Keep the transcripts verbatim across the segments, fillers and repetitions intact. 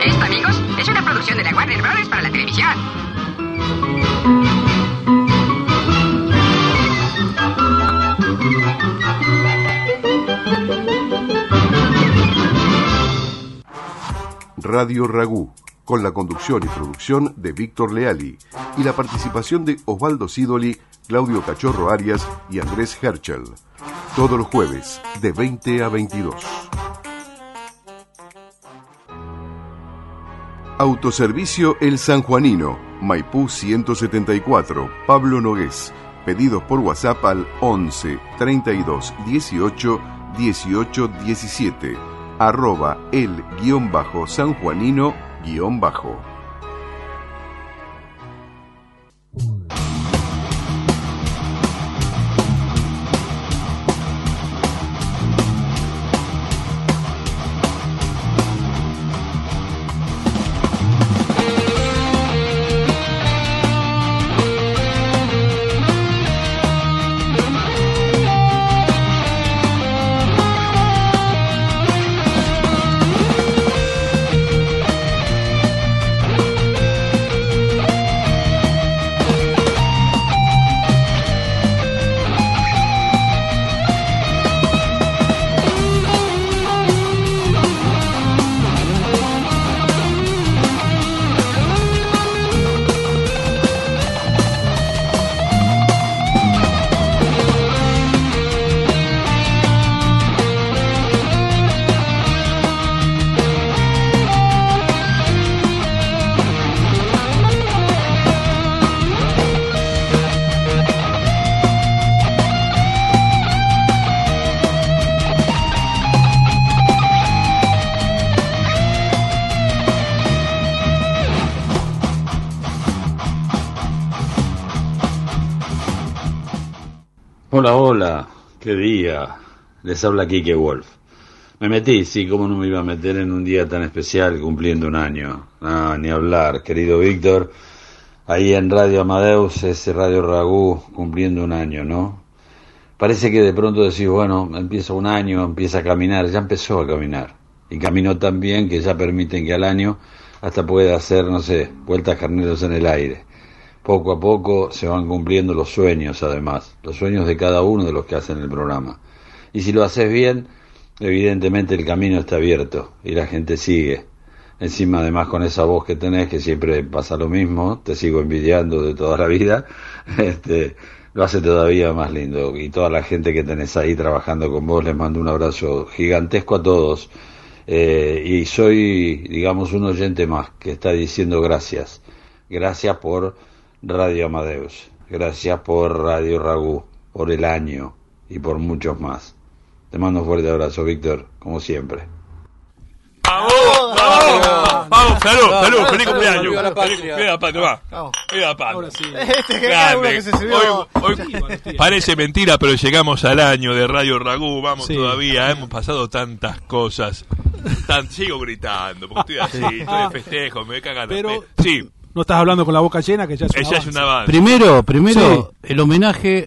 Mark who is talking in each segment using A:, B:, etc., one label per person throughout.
A: Esto, amigos, es una producción de la Warner Brothers para la televisión.
B: Radio Ragú, con la conducción y producción de Víctor Leali y la participación de Osvaldo Sidoli, Claudio Cachorro Arias y Andrés Herschel. Todos los jueves, de veinte a veintidós. Autoservicio El Sanjuanino, Maipú ciento setenta y cuatro, Pablo Nogués. Pedidos por WhatsApp al once, treinta y dos, dieciocho, dieciocho, diecisiete. Arroba el guión bajo sanjuanino guión bajo.
C: Hola, hola, qué día. Les habla Quique Wolf. Me metí, sí, cómo no me iba a meter en un día tan especial cumpliendo un año. Ah, ni hablar, querido Víctor. Ahí en Radio Amadeus, ese Radio Ragú, cumpliendo un año, ¿no? Parece que de pronto decís, bueno, empieza un año, empieza a caminar, ya empezó a caminar. Y caminó tan bien que ya permiten que al año hasta pueda hacer, no sé, vueltas carneros en el aire. Poco a poco se van cumpliendo los sueños, además, los sueños de cada uno de los que hacen el programa. Y si lo haces bien, evidentemente el camino está abierto y la gente sigue. Encima, además, con esa voz que tenés, que siempre pasa lo mismo, te sigo envidiando de toda la vida, este, lo hace todavía más lindo. Y toda la gente que tenés ahí trabajando con vos, les mando un abrazo gigantesco a todos. Eh, y soy, digamos, un oyente más que está diciendo gracias. Gracias por Radio Amadeus, gracias por Radio Ragú, por el año y por muchos más. Te mando un fuerte abrazo, Víctor, como siempre.
D: ¡Vamos! ¡Vamos! ¡Vamos! ¡Salud! ¡Salud! ¡Feliz cumpleaños! ¡Viva la patria! ¡Viva la patria! ¡Va! ¡Viva la patria!
E: Ahora sí.
F: Este que era uno que se subió.
D: Hoy, hoy parece mentira, pero llegamos al año de Radio Ragú. Vamos
E: Sí.
D: todavía. Hemos pasado tantas cosas. Tan, sigo gritando, porque estoy así, estoy de festejo, me cagan.
E: Pero-
D: Sí,
E: No estás hablando con la boca llena, que ya es un
D: ella es
E: avance.
D: una avance.
G: Primero, primero,
E: Sí.
G: el homenaje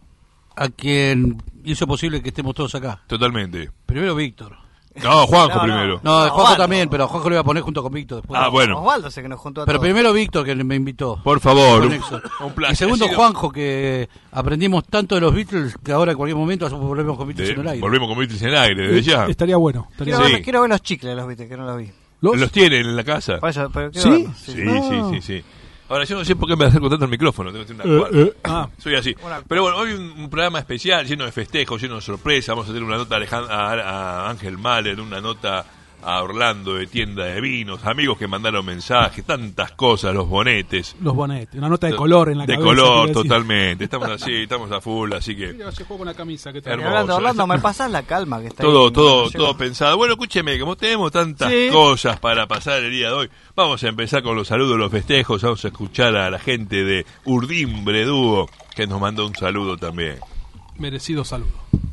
G: a quien hizo posible que estemos todos acá.
D: Totalmente.
G: Primero Víctor.
D: No, Juanjo
F: No, no.
D: primero.
G: No,
F: No,
G: Juanjo
F: Osvaldo.
G: también, pero a Juanjo lo iba a poner junto con Víctor después.
D: Ah, bueno.
F: Osvaldo se que nos juntó a
G: Pero
F: todos.
G: primero Víctor, que me invitó.
D: Por favor,
G: Con
D: un,
G: Exo.
D: un
G: Y
D: placer.
G: segundo,
D: Ha sido-
G: Juanjo, que aprendimos tanto de los Beatles que ahora en cualquier momento volvemos con Beatles
D: de-
G: en el aire.
D: volvemos con Beatles en el aire, desde ya.
E: Estaría bueno. Estaría
F: Quiero,
E: bueno.
F: ver, quiero ver los chicles, los viste, que no los vi.
E: ¿Los?
D: Los tienen en la casa.
F: Por eso, pero quiero
E: ¿Sí?
F: verlos,
D: Sí,
E: Ah.
D: sí, sí, sí. Ahora, yo no sé por qué me acerco tanto al micrófono. Tengo que tener una
E: Eh,
D: cuadra.
E: eh, ah.
D: Soy así.
F: Una-
D: Pero bueno, hoy un, un programa especial, lleno de festejos, lleno de sorpresas. Vamos a tener una nota a, Alejand- a, a Ángel Mahler, una nota a Orlando de tienda de vinos, amigos que mandaron mensajes, tantas cosas, los bonetes.
E: Los bonetes. Una nota de color en la
D: De
E: cabeza.
D: color,
E: quería decir.
D: totalmente. Estamos así, estamos a full, así que...
E: Mira, se juega con la camisa. ¿Qué
F: Y
E: tal?
D: Hermoso.
F: Orlando, Orlando, me pasás la calma que está
D: Todo,
F: ahí.
D: todo,
F: No
D: todo
F: llego.
D: pensado. Bueno, escúcheme, como tenemos tantas
F: Sí.
D: cosas para pasar el día de hoy, vamos a empezar con los saludos, los festejos. Vamos a escuchar a la gente de Urdimbre Dúo, que nos mandó un saludo también.
E: Merecido saludo.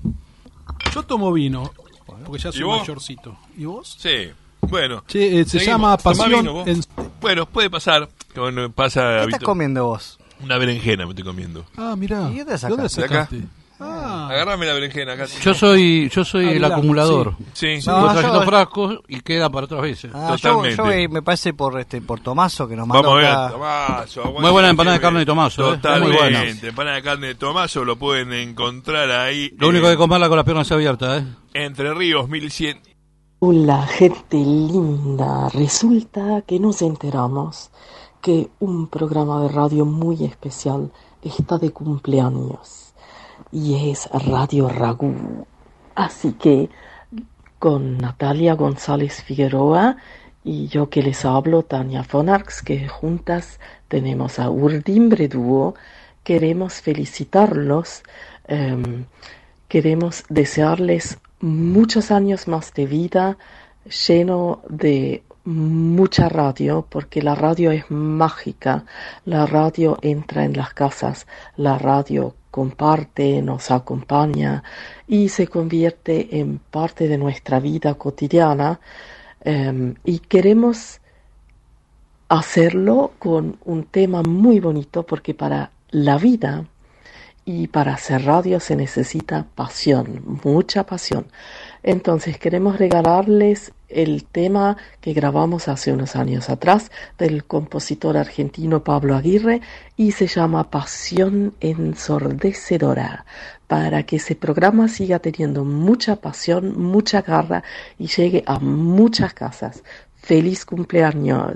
E: Yo tomo vino, porque ya soy
D: ¿Y vos?
E: mayorcito. ¿Y vos?
D: Sí, bueno.
E: Che, eh, se
D: Seguimos.
E: llama
D: Tomá
E: Pasión
D: vino, vos.
E: en...
D: Bueno, puede pasar. Bueno, pasa
F: ¿Qué
D: habito-
F: estás comiendo vos?
D: una berenjena me estoy comiendo.
E: Ah, mirá.
F: ¿Y dónde
E: ¿De
F: sacaste?
E: dónde
D: ¿De acá?
E: sacaste? Ah.
D: Agarrame la berenjena, Katy.
G: Yo soy, yo soy el
E: Adelante,
G: acumulador.
D: Sí, sí.
F: No,
G: Voy
F: no,
G: trayendo
F: yo-
G: frascos y queda para otras veces.
F: Ah, yo,
D: Totalmente.
F: yo voy, me parece por este por Tomaso que nos mandó
D: Vamos a ver,
F: acá.
D: Tomaso. aguante
G: Muy buena empanada de
D: siempre.
G: carne de Tomaso, ¿eh?
D: Totalmente.
G: Muy buena.
D: Empanada de carne de Tomaso lo pueden encontrar ahí.
G: Lo único
D: en
G: que comerla con las piernas abiertas, ¿eh?
D: Entre Ríos mil cien.
H: Hola, gente linda. Resulta que nos enteramos que un programa de radio muy especial está de cumpleaños y es Radio Ragú. Así que con Natalia González Figueroa y yo que les hablo, Tania Fonarx, que juntas tenemos a Urdimbre Dúo, queremos felicitarlos, eh, queremos desearles muchos años más de vida, lleno de mucha radio, porque la radio es mágica, la radio entra en las casas, la radio comparte, nos acompaña y se convierte en parte de nuestra vida cotidiana, eh, y queremos hacerlo con un tema muy bonito, porque para la vida y para hacer radio se necesita pasión, mucha pasión. Entonces queremos regalarles el tema que grabamos hace unos años atrás del compositor argentino Pablo Aguirre y se llama Pasión Ensordecedora, para que ese programa siga teniendo mucha pasión, mucha garra y llegue a muchas casas. ¡Feliz cumpleaños!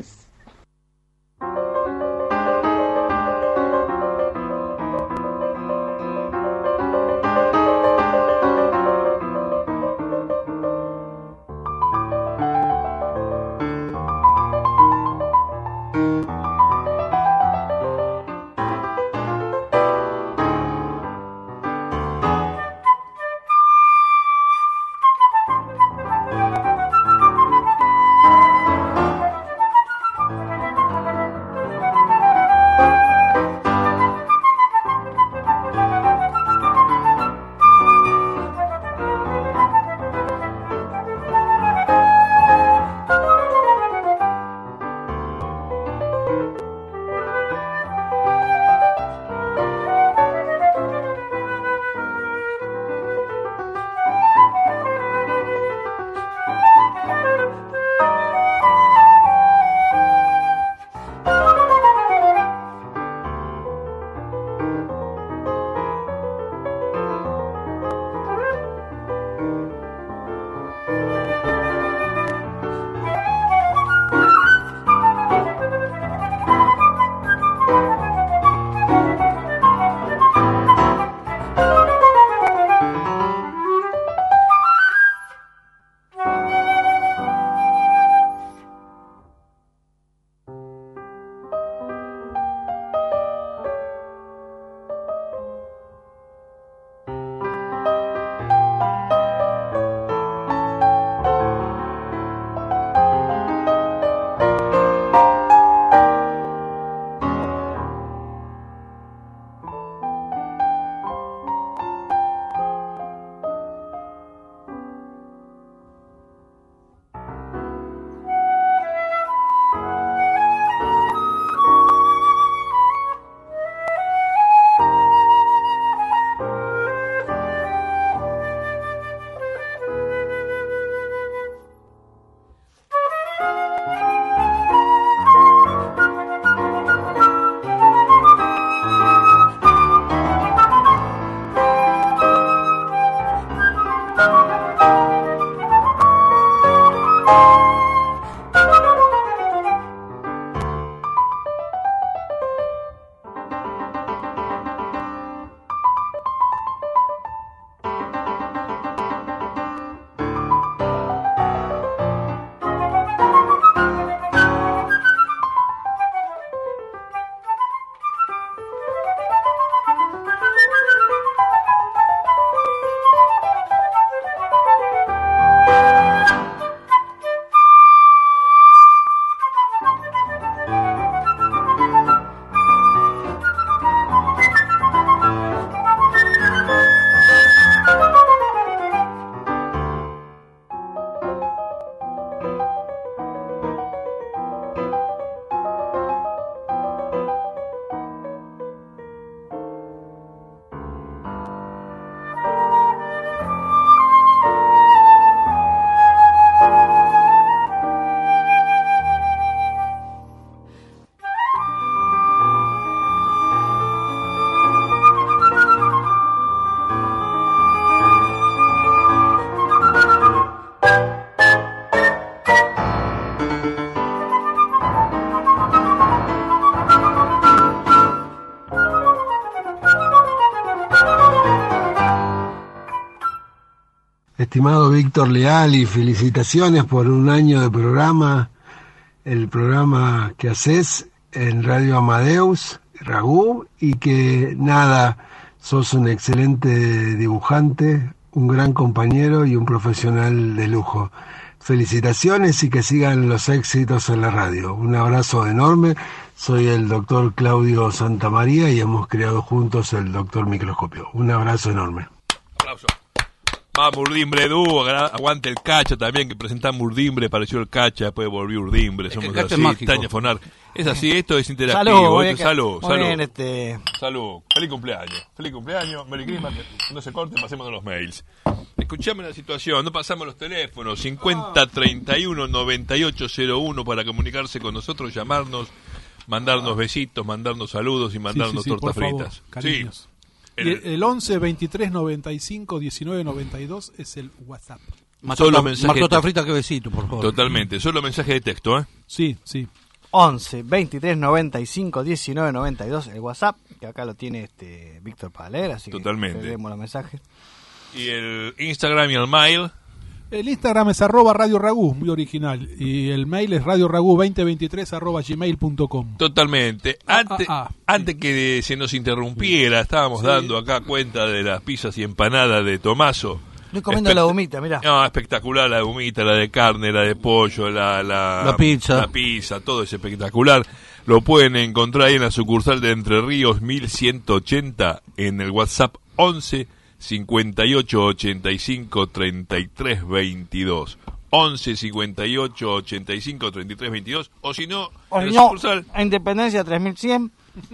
I: estimado Víctor Leal, y felicitaciones por un año de programa, el programa que haces en Radio Amadeus, Ragú, y que nada, sos un excelente dibujante, un gran compañero y un profesional de lujo. Felicitaciones y que sigan los éxitos en la radio. Un abrazo enorme. Soy el doctor Claudio Santamaría y hemos creado juntos el Doctor Microscopio. Un abrazo enorme.
D: Aplauso. Vamos, Urdimbre Dúo, aguante el Cacha también, que presentamos Urdimbre, apareció el Cacha, después volvió Urdimbre, somos
G: el
D: así,
G: mágico.
D: Tania Fonar. Es así, esto es interactivo.
F: Salud,
D: esto es salud,
F: muy
D: salud.
F: bien, este...
D: Salud, feliz cumpleaños, feliz cumpleaños, Merry Christmas, que no se corte, pasemos los mails. Escuchame la situación, no pasamos los teléfonos, cincuenta treinta y uno noventa y ocho cero uno para comunicarse con nosotros, llamarnos, mandarnos besitos, mandarnos saludos y mandarnos
E: Sí, sí, sí,
D: tortas
E: por favor,
D: fritas.
E: cariños.
D: Sí.
E: Y el, el once veintitrés noventa y cinco diecinueve noventa y dos es el WhatsApp.
G: Más
D: Solo
G: torta-
D: mensaje
G: más
D: de
G: torta
D: texto.
G: frita que besito, por favor.
D: Totalmente, solo mensaje de texto, ¿eh?
E: Sí, sí.
F: once veintitrés noventa y cinco diecinueve noventa y dos el WhatsApp, que acá lo tiene este Víctor para leer, así
D: Totalmente.
F: que leemos los mensajes.
D: Y el Instagram y el mail.
E: El Instagram es arroba Radio Ragú, muy original. Y el mail es radioragú veinte veintitrés arroba gmail punto com.
D: Totalmente. Antes,
E: ah, ah,
D: antes que se nos interrumpiera, estábamos
E: Sí.
D: dando acá cuenta de las pizzas y empanadas de Tomaso.
F: Estoy comiendo
D: Espect-
F: la humita, mirá.
D: No, espectacular la humita, la de carne, la de pollo, la, la,
G: La pizza.
D: la pizza, todo es espectacular. Lo pueden encontrar ahí en la sucursal de Entre Ríos mil ciento ochenta en el WhatsApp once cincuenta y ocho ochenta y cinco treinta y tres veintidós. once cincuenta y ocho ochenta y cinco treinta y tres veintidós, o si no,
F: O
D: en la
F: no,
D: sucursal
F: Independencia tres mil cien,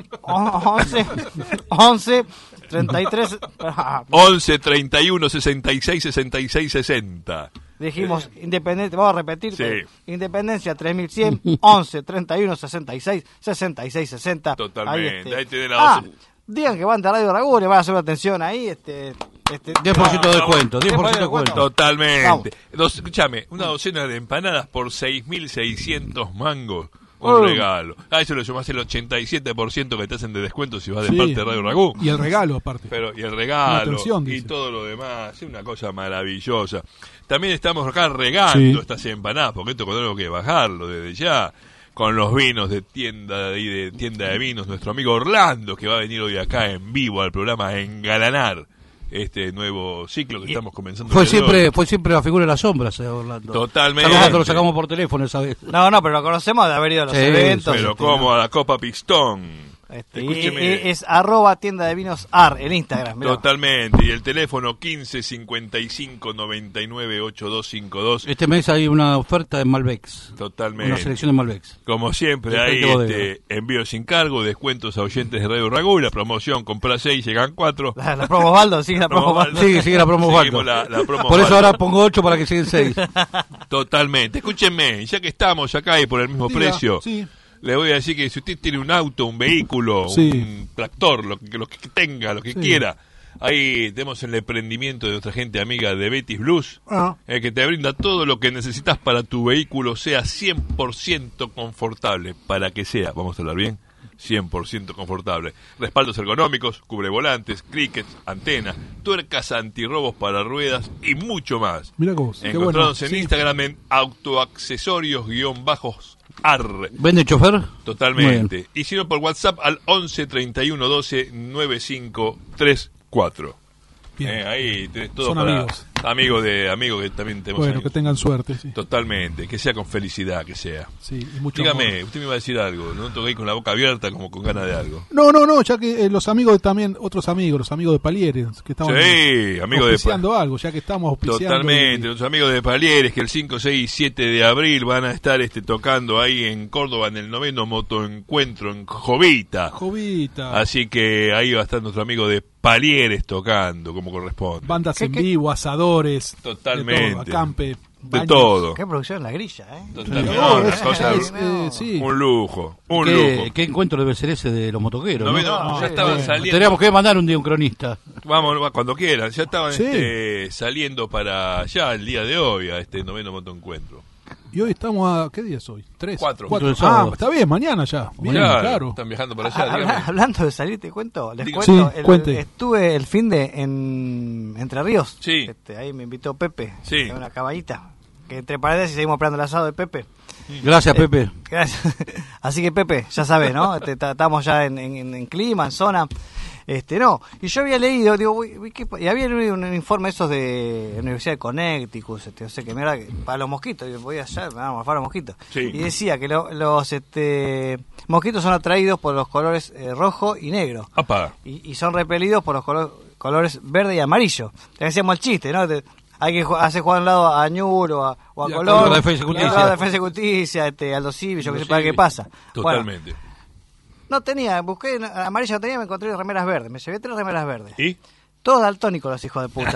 F: once, once, treinta y tres,
D: once treinta y uno sesenta y seis sesenta y seis sesenta.
F: dijimos Independencia, vamos a repetir,
D: Sí.
F: Independencia tres mil cien, once, treinta y uno, sesenta y seis, sesenta y seis, sesenta.
D: Totalmente, ahí tenés la
F: Ah,
D: doce.
F: digan que van de Radio Ragú, le van a hacer una atención ahí, este... este
G: diez por ciento de descuento, diez por ciento de
F: descuento.
G: descuento.
D: Totalmente. Dos, escúchame, una docena de empanadas por seis mil seiscientos mangos. Un
F: Oh.
D: regalo. A eso le sumás el ochenta y siete por ciento que te hacen de descuento si vas de
E: Sí.
D: parte de Radio Ragú.
E: Y el regalo, aparte.
D: Pero, y el
E: Una
D: regalo,
E: atención,
D: y
E: dice.
D: todo lo demás, es una cosa maravillosa. También estamos acá regando
E: Sí.
D: estas empanadas, porque esto tenemos que bajarlo desde ya, con los vinos de tienda y de tienda de vinos, nuestro amigo Orlando, que va a venir hoy acá en vivo al programa a engalanar este nuevo ciclo que estamos comenzando.
G: Fue
D: desde
G: siempre,
D: hoy.
G: fue siempre la figura de las sombras, eh, Orlando.
D: Totalmente.
G: Salvo cuando lo sacamos por teléfono esa vez.
F: No, no, pero lo conocemos de haber ido a los
G: Sí,
F: eventos.
D: Pero
F: este,
D: como
F: ¿no?
D: a la Copa Pistón.
F: Este, y-
D: Escúcheme.
F: y- es arroba tienda de vinos ar, el Instagram. mirá.
D: Totalmente. Y el teléfono quince cincuenta y cinco noventa y nueve ochenta y dos cincuenta y dos.
G: Este mes hay una oferta de Malbecs.
D: Totalmente.
G: Una selección de Malbecs.
D: Como siempre,
G: De
D: hay
G: frente bodega.
D: este, envío sin cargo, descuentos a oyentes de Radio Ragú, la promoción, compra seis, llegan cuatro.
F: La, la promo Baldo, sí, la promo
D: Promo
F: Baldo.
D: Baldo.
G: Sigue, sigue la promo
D: Seguimos
G: Baldo.
D: la- la promo
G: Por eso
D: Baldo.
G: ahora pongo ocho para que sigan seis.
D: Totalmente. Escúchenme, ya que estamos acá y por el mismo
E: Diga,
D: precio,
E: sí.
D: le voy a decir que si usted tiene un auto, un vehículo,
E: Sí.
D: un tractor, lo que, lo que tenga, lo que
E: Sí.
D: quiera, ahí tenemos el emprendimiento de nuestra gente amiga de Betis Blues,
E: Ah.
D: eh, que te brinda todo lo que necesitas para tu vehículo sea cien por ciento confortable, para que sea, vamos a hablar bien, cien por ciento confortable. Respaldos ergonómicos, cubre volantes, crickets, antena, tuercas antirrobos para ruedas y mucho más.
E: Mira vos, qué bueno.
D: Encontrados en
E: Sí.
D: Instagram en autoaccesorios-ar.
G: ¿Vende chofer? Muy
D: Totalmente.
G: bien.
D: Y si no, por WhatsApp al once treinta y uno doce noventa y cinco treinta y cuatro.
E: Bien.
D: Eh, ahí tenés todo
E: Son
D: para
E: amigos.
D: amigos de amigos que también tenemos.
E: Bueno,
D: amigos.
E: que tengan suerte, sí.
D: Totalmente, que sea con felicidad, que sea.
E: Sí, y mucho
D: Dígame,
E: amor.
D: usted me iba a decir algo, no toqué con la boca abierta como con ganas de algo.
E: No, no, no, ya que eh, los amigos de también, otros amigos, los amigos de Palieres, que estaban
D: Sí, amigos de
E: auspiciando algo, ya que estamos auspiciando.
D: Totalmente,
E: y-
D: los amigos de Palieres que el cinco, seis y siete de abril van a estar este tocando ahí en Córdoba en el noveno motoencuentro en Jovita.
E: Jovita,
D: Así que ahí va a estar nuestro amigo de Palieres tocando como corresponde.
E: bandas
F: ¿Qué-
E: en
F: qué?
E: vivo, asadores,
D: Totalmente.
E: de todo, acampe,
D: De
E: baños.
D: todo.
F: Qué producción la grilla, ¿eh?
D: Totalmente.
E: No,
D: Una
E: es-
D: cosa-
E: es, eh, sí.
D: un lujo, un
G: ¿Qué,
D: lujo.
G: ¿Qué encuentro debe ser ese de los motoqueros? ¿no?
D: Noveno,
F: No,
D: ya
F: sí,
D: estaban
F: sí.
D: saliendo.
G: Tendríamos que mandar un día un cronista.
D: Vamos, va, cuando quieran. Ya estaban
E: Sí.
D: este, saliendo para allá el día de hoy a este noveno motoencuentro.
E: Y hoy estamos a... ¿Qué día es hoy? Tres.
D: Cuatro.
E: Cuatro. Ah, está bien, mañana ya. Bien,
D: claro,
E: claro.
D: Están viajando para allá.
F: Habla, hablando de salir, te cuento. Les
E: Sí,
F: cuento. el,
E: cuente.
F: estuve el fin de en Entre Ríos.
D: Sí.
F: Este, ahí me invitó Pepe.
D: Sí.
F: En una caballita. Que entre paredes y seguimos esperando el asado de Pepe.
G: Gracias, Pepe.
F: Eh, gracias. Así que Pepe, ya sabes, ¿no? Este, estamos ya en, en, en clima, en zona. Este, no, y yo había leído, digo, uy, uy, ¿qué? Y había leído un informe esos de la Universidad de Connecticut, este, o sea, que mira, para los mosquitos, yo voy allá, me van a morfar los mosquitos.
D: Sí.
F: Y decía que lo- los este, mosquitos son atraídos por los colores eh, rojo y negro.
D: Apa.
F: Y, y son repelidos por los colo- colores verde y amarillo. Te decíamos el chiste, ¿no? Te- hay que ju- hacer jugar a un lado a Ñur o a, o a
G: Y a
F: Colón.
G: Colón, Defensa y Justicia.
F: Claro, Defensa y Justicia, este, Aldo Civi, yo que sé para qué pasa.
D: Totalmente.
F: Bueno, no tenía, busqué en amarillo, no tenía, me encontré remeras verdes. Me llevé tres remeras verdes.
D: ¿Y?
F: Todos daltónicos los hijos de puta.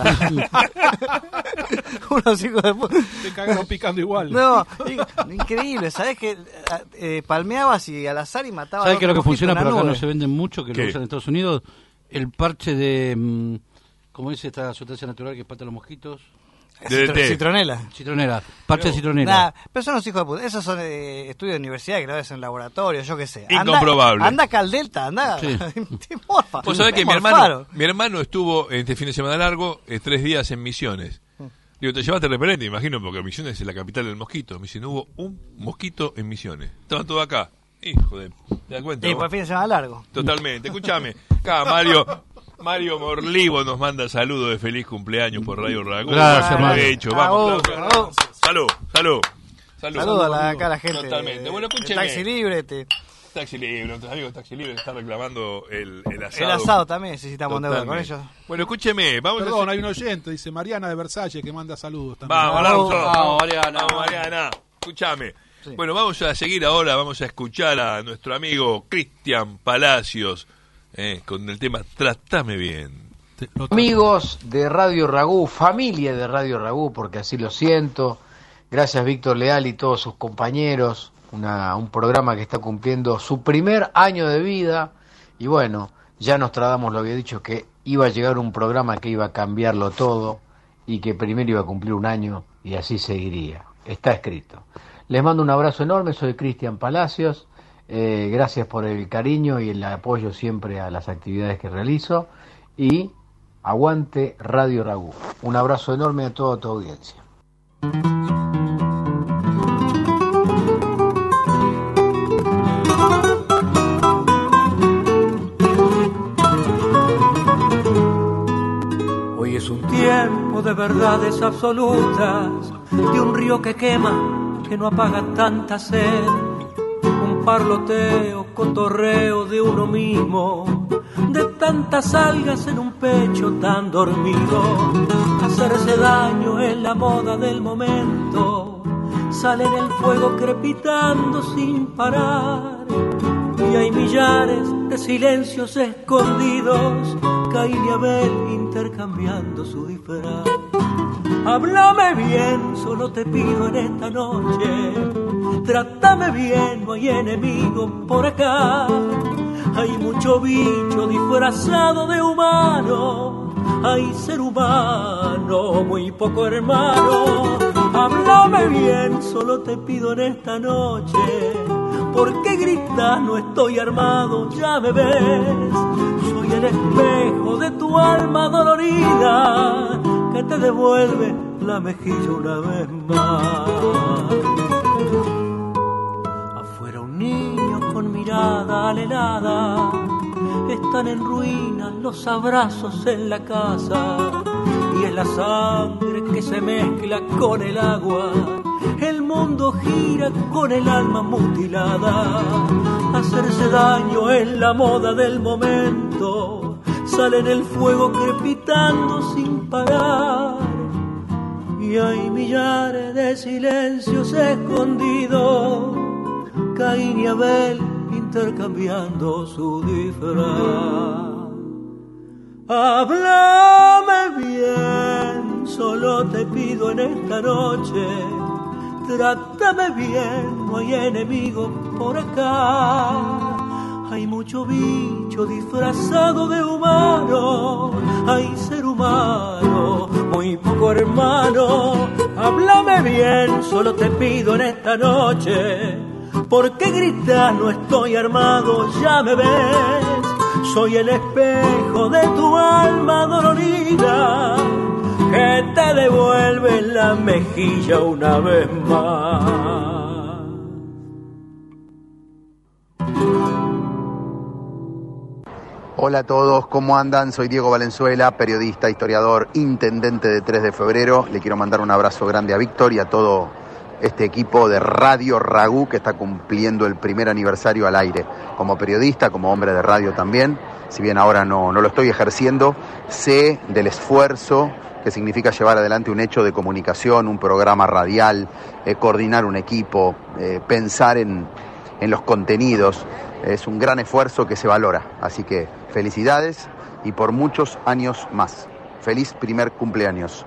F: Unos hijos de puta.
E: Te cagaron picando igual.
F: No, in- increíble. ¿Sabés que eh, palmeabas y al azar y matabas?
G: ¿Sabes
F: a
G: qué es lo que
F: dos mosquitos
G: funciona,
F: en
G: pero
F: una
G: acá no
F: nube?
G: se venden mucho, que
D: ¿Qué?
G: lo usan en Estados Unidos? El parche de, mm, ¿cómo dice esta sustancia natural que espanta a los mosquitos?
D: D D T.
F: Citronela.
G: Citronela, parche de citronela.
F: Nah, pero son los hijos de puta. Esos son eh, estudios de universidad que lo hacen en laboratorio, yo qué sé. Anda-
D: Incomprobable.
F: Anda acá al Delta, anda.
D: Sí.
F: Te morfa.
D: Vos sabés
F: Te
D: que mi
F: morfaron.
D: hermano, mi hermano estuvo este fin de semana largo, eh, tres días en Misiones. Digo, te llevaste repelente, imagino, porque Misiones es la capital del mosquito. Me dice, no hubo un mosquito en Misiones. Estaban todos acá. Hijo de... ¿Te das cuenta?
F: Y
D: vos?
F: por el fin de semana largo.
D: Totalmente. Escúchame. Acá Mario... Mario Morlivo nos manda saludos de feliz cumpleaños por Radio Ragú.
G: Gracias, Mario.
D: De hecho, vamos.
F: Bravo,
D: aplausos. Salud, salud. Salud.
F: Saludos a la, acá a la gente.
D: Totalmente.
F: de-
D: Bueno,
F: de
D: escúcheme.
F: Taxi Libre. Te,
D: Taxi Libre, nuestros amigos de Taxi Libre están reclamando el, el asado.
F: el asado también necesitamos deuda con
D: Totalmente.
F: ellos.
D: Bueno, escúcheme, vamos
E: Perdón,
D: a
E: hay un oyente, dice Mariana de Versalles, que manda saludos también.
D: Vamos, vamos,
G: Vamos, Mariana.
D: Vamos, Mariana. Escúchame. Bueno, vamos a seguir ahora, vamos a escuchar a nuestro amigo Cristian Palacios eh, con el tema Trátame Bien.
J: Amigos de Radio Ragú, familia de Radio Ragú, porque así lo siento. Gracias Víctor Leal y todos sus compañeros. Una, un programa que está cumpliendo su primer año de vida. Y bueno, ya Nostradamus lo había dicho que iba a llegar un programa que iba a cambiarlo todo y que primero iba a cumplir un año y así seguiría. Está escrito. Les mando un abrazo enorme, soy Cristian Palacios. Eh, gracias por el cariño y el apoyo siempre a las actividades que realizo. Y aguante Radio Ragú. Un abrazo enorme a toda tu audiencia.
K: Hoy es un tiempo de verdades absolutas, de un río que quema, que no apaga tanta sed, un parloteo, cotorreo de uno mismo, de tantas algas en un pecho tan dormido. Hacerse daño es la moda del momento, sale en el fuego crepitando sin parar, y hay millares de silencios escondidos, Caín y Abel intercambiando su disfraz. Háblame bien, solo te pido en esta noche, trátame bien, no hay enemigo por acá. Hay mucho bicho disfrazado de humano, hay ser humano, muy poco hermano. Háblame bien, solo te pido en esta noche, ¿por qué gritas? No estoy armado, ya me ves. Soy el espejo de tu alma dolorida, que te devuelve la mejilla una vez más. Afuera un niño con mirada alelada, están en ruinas los abrazos en la casa, y es la sangre que se mezcla con el agua, el mundo gira con el alma mutilada. Hacerse daño es la moda del momento, sale en el fuego crepitando sin parar, y hay millares de silencios escondidos, Caín y Abel intercambiando su disfraz. Háblame bien, solo te pido en esta noche, trátame bien, no hay enemigo por acá. Hay mucho bicho disfrazado de humano, hay ser humano, muy poco hermano. Háblame bien, solo te pido en esta noche. ¿Por qué gritas? No estoy armado, ya me ves. Soy el espejo de tu alma dolorida, que te devuelve la mejilla una vez más.
L: Hola a todos, ¿cómo andan? Soy Diego Valenzuela, periodista, historiador, intendente de tres de febrero. Le quiero mandar un abrazo grande a Víctor y a todo este equipo de Radio Ragú que está cumpliendo el primer aniversario al aire. Como periodista, como hombre de radio también, si bien ahora no, no lo estoy ejerciendo, sé del esfuerzo que significa llevar adelante un hecho de comunicación, un programa radial, eh, coordinar un equipo, eh, pensar en, en los contenidos. Es un gran esfuerzo que se valora, así que felicidades y por muchos años más. Feliz primer cumpleaños.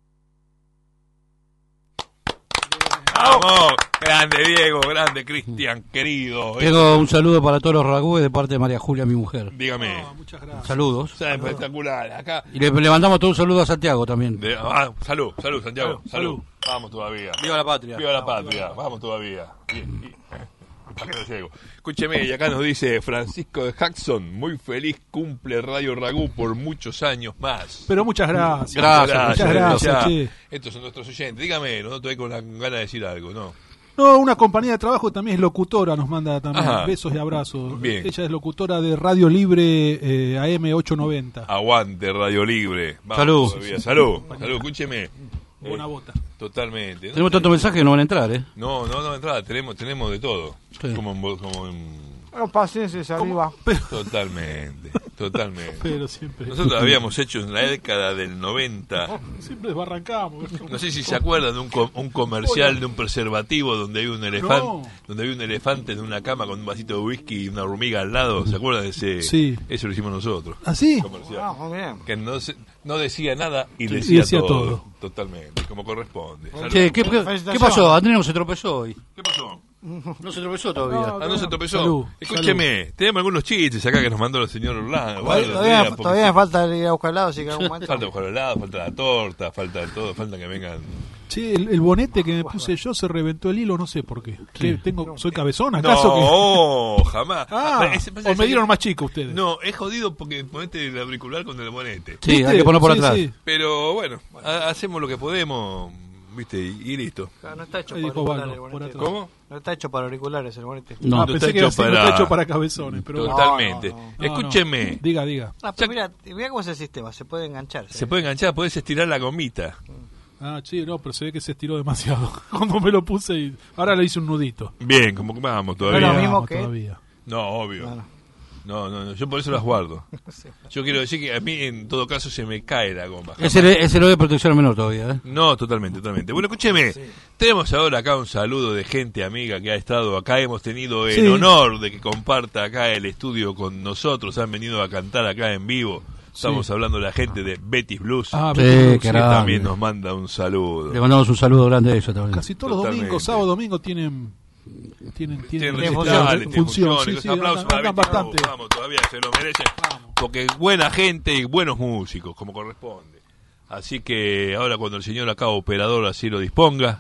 D: ¡Vamos! Grande Diego, grande Cristian, querido.
G: Tengo un saludo para todos los ragúes de parte de María Julia, mi mujer.
D: Dígame.
E: Oh, muchas gracias.
G: Saludos.
D: O sea, espectacular. Acá.
G: Y le, le mandamos todo un saludo a Santiago también.
D: De, ah, salud, salud, Santiago. Salud.
G: Salud.
D: Vamos todavía.
G: Viva la patria.
D: Viva la patria. Vamos todavía. Bien, bien. ¿Para qué no llego? Escúcheme, y acá nos dice Francisco de Jackson, muy feliz cumple Radio Ragú por muchos años más.
E: Pero muchas gracias.
D: Gracias,
E: muchas gracias.
D: Ya.
E: Che.
D: Estos son nuestros oyentes. Dígame, no estoy con la ganas de decir algo, ¿no?
E: No, una compañía de trabajo también es locutora, nos manda también
D: Ajá.
E: besos y abrazos.
D: Bien.
E: Ella es locutora de Radio Libre eh, A M ochocientos noventa.
D: Aguante Radio Libre. Vamos
G: Salud.
D: todavía. Salud. Salud, escúcheme.
E: Buena
D: Eh,
E: bota.
D: Totalmente.
G: Tenemos tantos mensajes que no van a entrar, ¿eh?
D: No, no, no, entrada, tenemos, tenemos de todo.
G: Sí.
D: Como en, vo- como en...
F: Bueno, paciencia, arriba.
D: Totalmente, totalmente.
E: Pero siempre.
D: Nosotros habíamos hecho en la década del noventa,
E: Siempre desbarrancamos.
D: no sé si se acuerdan de un, co- un comercial de un preservativo donde hay un elefante,
E: No.
D: donde hay un elefante en una cama con un vasito de whisky y una hormiga al lado. ¿Se acuerdan de ese?
E: Sí.
D: Eso lo hicimos nosotros.
E: ¿Ah, sí?
D: Comercial.
F: Ah, muy bien.
D: Que no, se- no decía nada y
E: Sí,
D: decía,
E: decía
D: todo,
E: todo.
D: Totalmente, como corresponde. Salud.
G: Che, ¿qué, qué, ¿qué pasó? Andrés no se tropezó hoy.
D: ¿Qué pasó?
G: No se tropezó todavía.
D: Ah, no se tropezó.
E: Salud,
D: Escúcheme, tenemos algunos chistes acá que nos mandó el señor Orlando.
F: Todavía, todavía, todavía me falta ir a buscar helado, así que algún momento.
D: Falta buscar helado, falta la torta, falta de todo, falta que vengan.
E: Che, el, el bonete que me puse yo se reventó el hilo, no sé por qué. ¿Qué, tengo, ¿Soy cabezón acaso?
D: No, jamás.
E: Ah,
D: Ese- ese-
E: o me dieron más chico ustedes.
D: No, es jodido porque ponete el auricular con el bonete.
G: Sí, hay que ponerlo por
E: Sí,
G: atrás.
E: sí.
D: Pero bueno, ha- hacemos lo que podemos, viste, y, y listo.
F: No está hecho
E: Ahí
F: para
E: dijo
F: auriculares
E: Valdo,
F: el
E: por
F: bonete.
E: atrás.
D: ¿Cómo?
F: No está hecho para auriculares el bonete.
G: No,
E: Ah,
D: no
E: pensé
D: está
E: que iba a
D: hecho
E: decir, no
D: para-
E: está hecho para cabezones. Pero bueno.
D: Totalmente.
F: no, no,
E: no.
D: Escúcheme,
E: No, no. Diga, diga.
F: Ah, pero mira, mira cómo es el sistema, se puede enganchar.
D: se puede enganchar, podés estirar la gomita.
E: Ah, sí, no, pero se ve que se estiró demasiado. Cuando me lo puse y ahora le hice un nudito.
D: Bien, como que vamos
F: No es
D: todavía.
F: lo mismo
E: Vamos
F: que-
E: todavía.
D: No, obvio.
F: No, no.
D: No, no, no, yo por eso las guardo. Yo quiero decir que a mí en todo caso se me cae la goma.
G: Ese le- ese lo de protección al menor todavía, ¿eh?
D: No, totalmente, totalmente. Bueno, escúcheme, tenemos ahora acá un saludo de gente amiga que ha estado acá. Hemos tenido el
E: Sí.
D: honor de que comparta acá el estudio con nosotros. Han venido a cantar acá en vivo. Estamos
E: Sí.
D: hablando de la gente de Betis Blues.
E: Ah,
G: Sí,
E: Betis Blues,
G: qué
D: que
G: grande.
D: también nos manda un saludo.
G: Le mandamos un saludo grande a ellos también.
E: Casi todos los
D: Totalmente.
E: domingos, sábado, domingo tienen tienen tienen,
D: Tienen
F: Tienen
D: recitales,
F: función,
D: tienen
E: función,
D: funciones.
E: sí, sí,
D: Un aplauso
E: andan-
D: para
E: andan
D: Betis
E: bastante.
D: Blues. Vamos, todavía se lo merecen. Porque buena gente y buenos músicos, como corresponde. Así que ahora cuando el señor acá operador así lo disponga.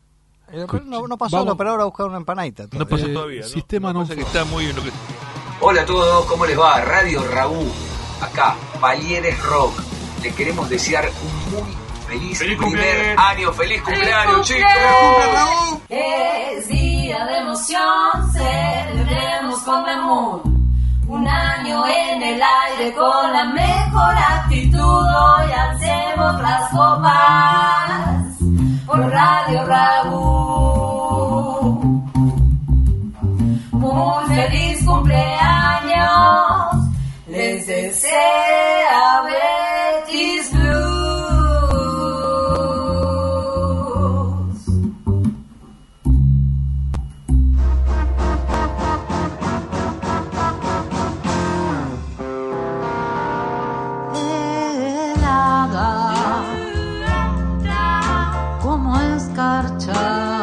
F: Eh, pero No, no pasó
E: Vamos.
F: la operadora a buscar una empanadita.
D: No
F: todavía.
D: pasa
E: Eh,
D: todavía, ¿no?
E: sistema
D: Lo que
E: no-
D: pasa es que está muy en lo que...
A: Hola a todos, ¿cómo les va? Radio Ragú, acá, Palieres Rock. Le queremos desear un muy feliz,
D: ¡Feliz
A: primer
D: cumpleaños!
A: año. ¡Feliz cumpleaños, chicos!
M: Es día de emoción, celebremos con glamour. Un año en el aire con la mejor actitud. Hoy alcemos las copas por Radio Ragú. Muy feliz cumpleaños, les desea Betis Blues.
N: helada como escarcha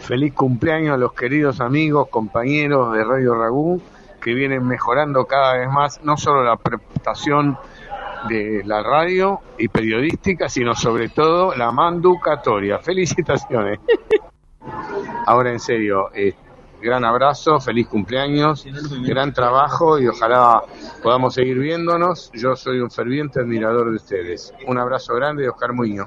I: Feliz cumpleaños a los queridos amigos, compañeros de Radio Ragú, que vienen mejorando cada vez más, no solo la prestación de la radio y periodística, sino sobre todo la manducatoria. Felicitaciones. Ahora en serio, eh, gran abrazo, feliz cumpleaños, gran trabajo y ojalá podamos seguir viéndonos. Yo soy un ferviente admirador de ustedes. Un abrazo grande de Oscar Muñoz.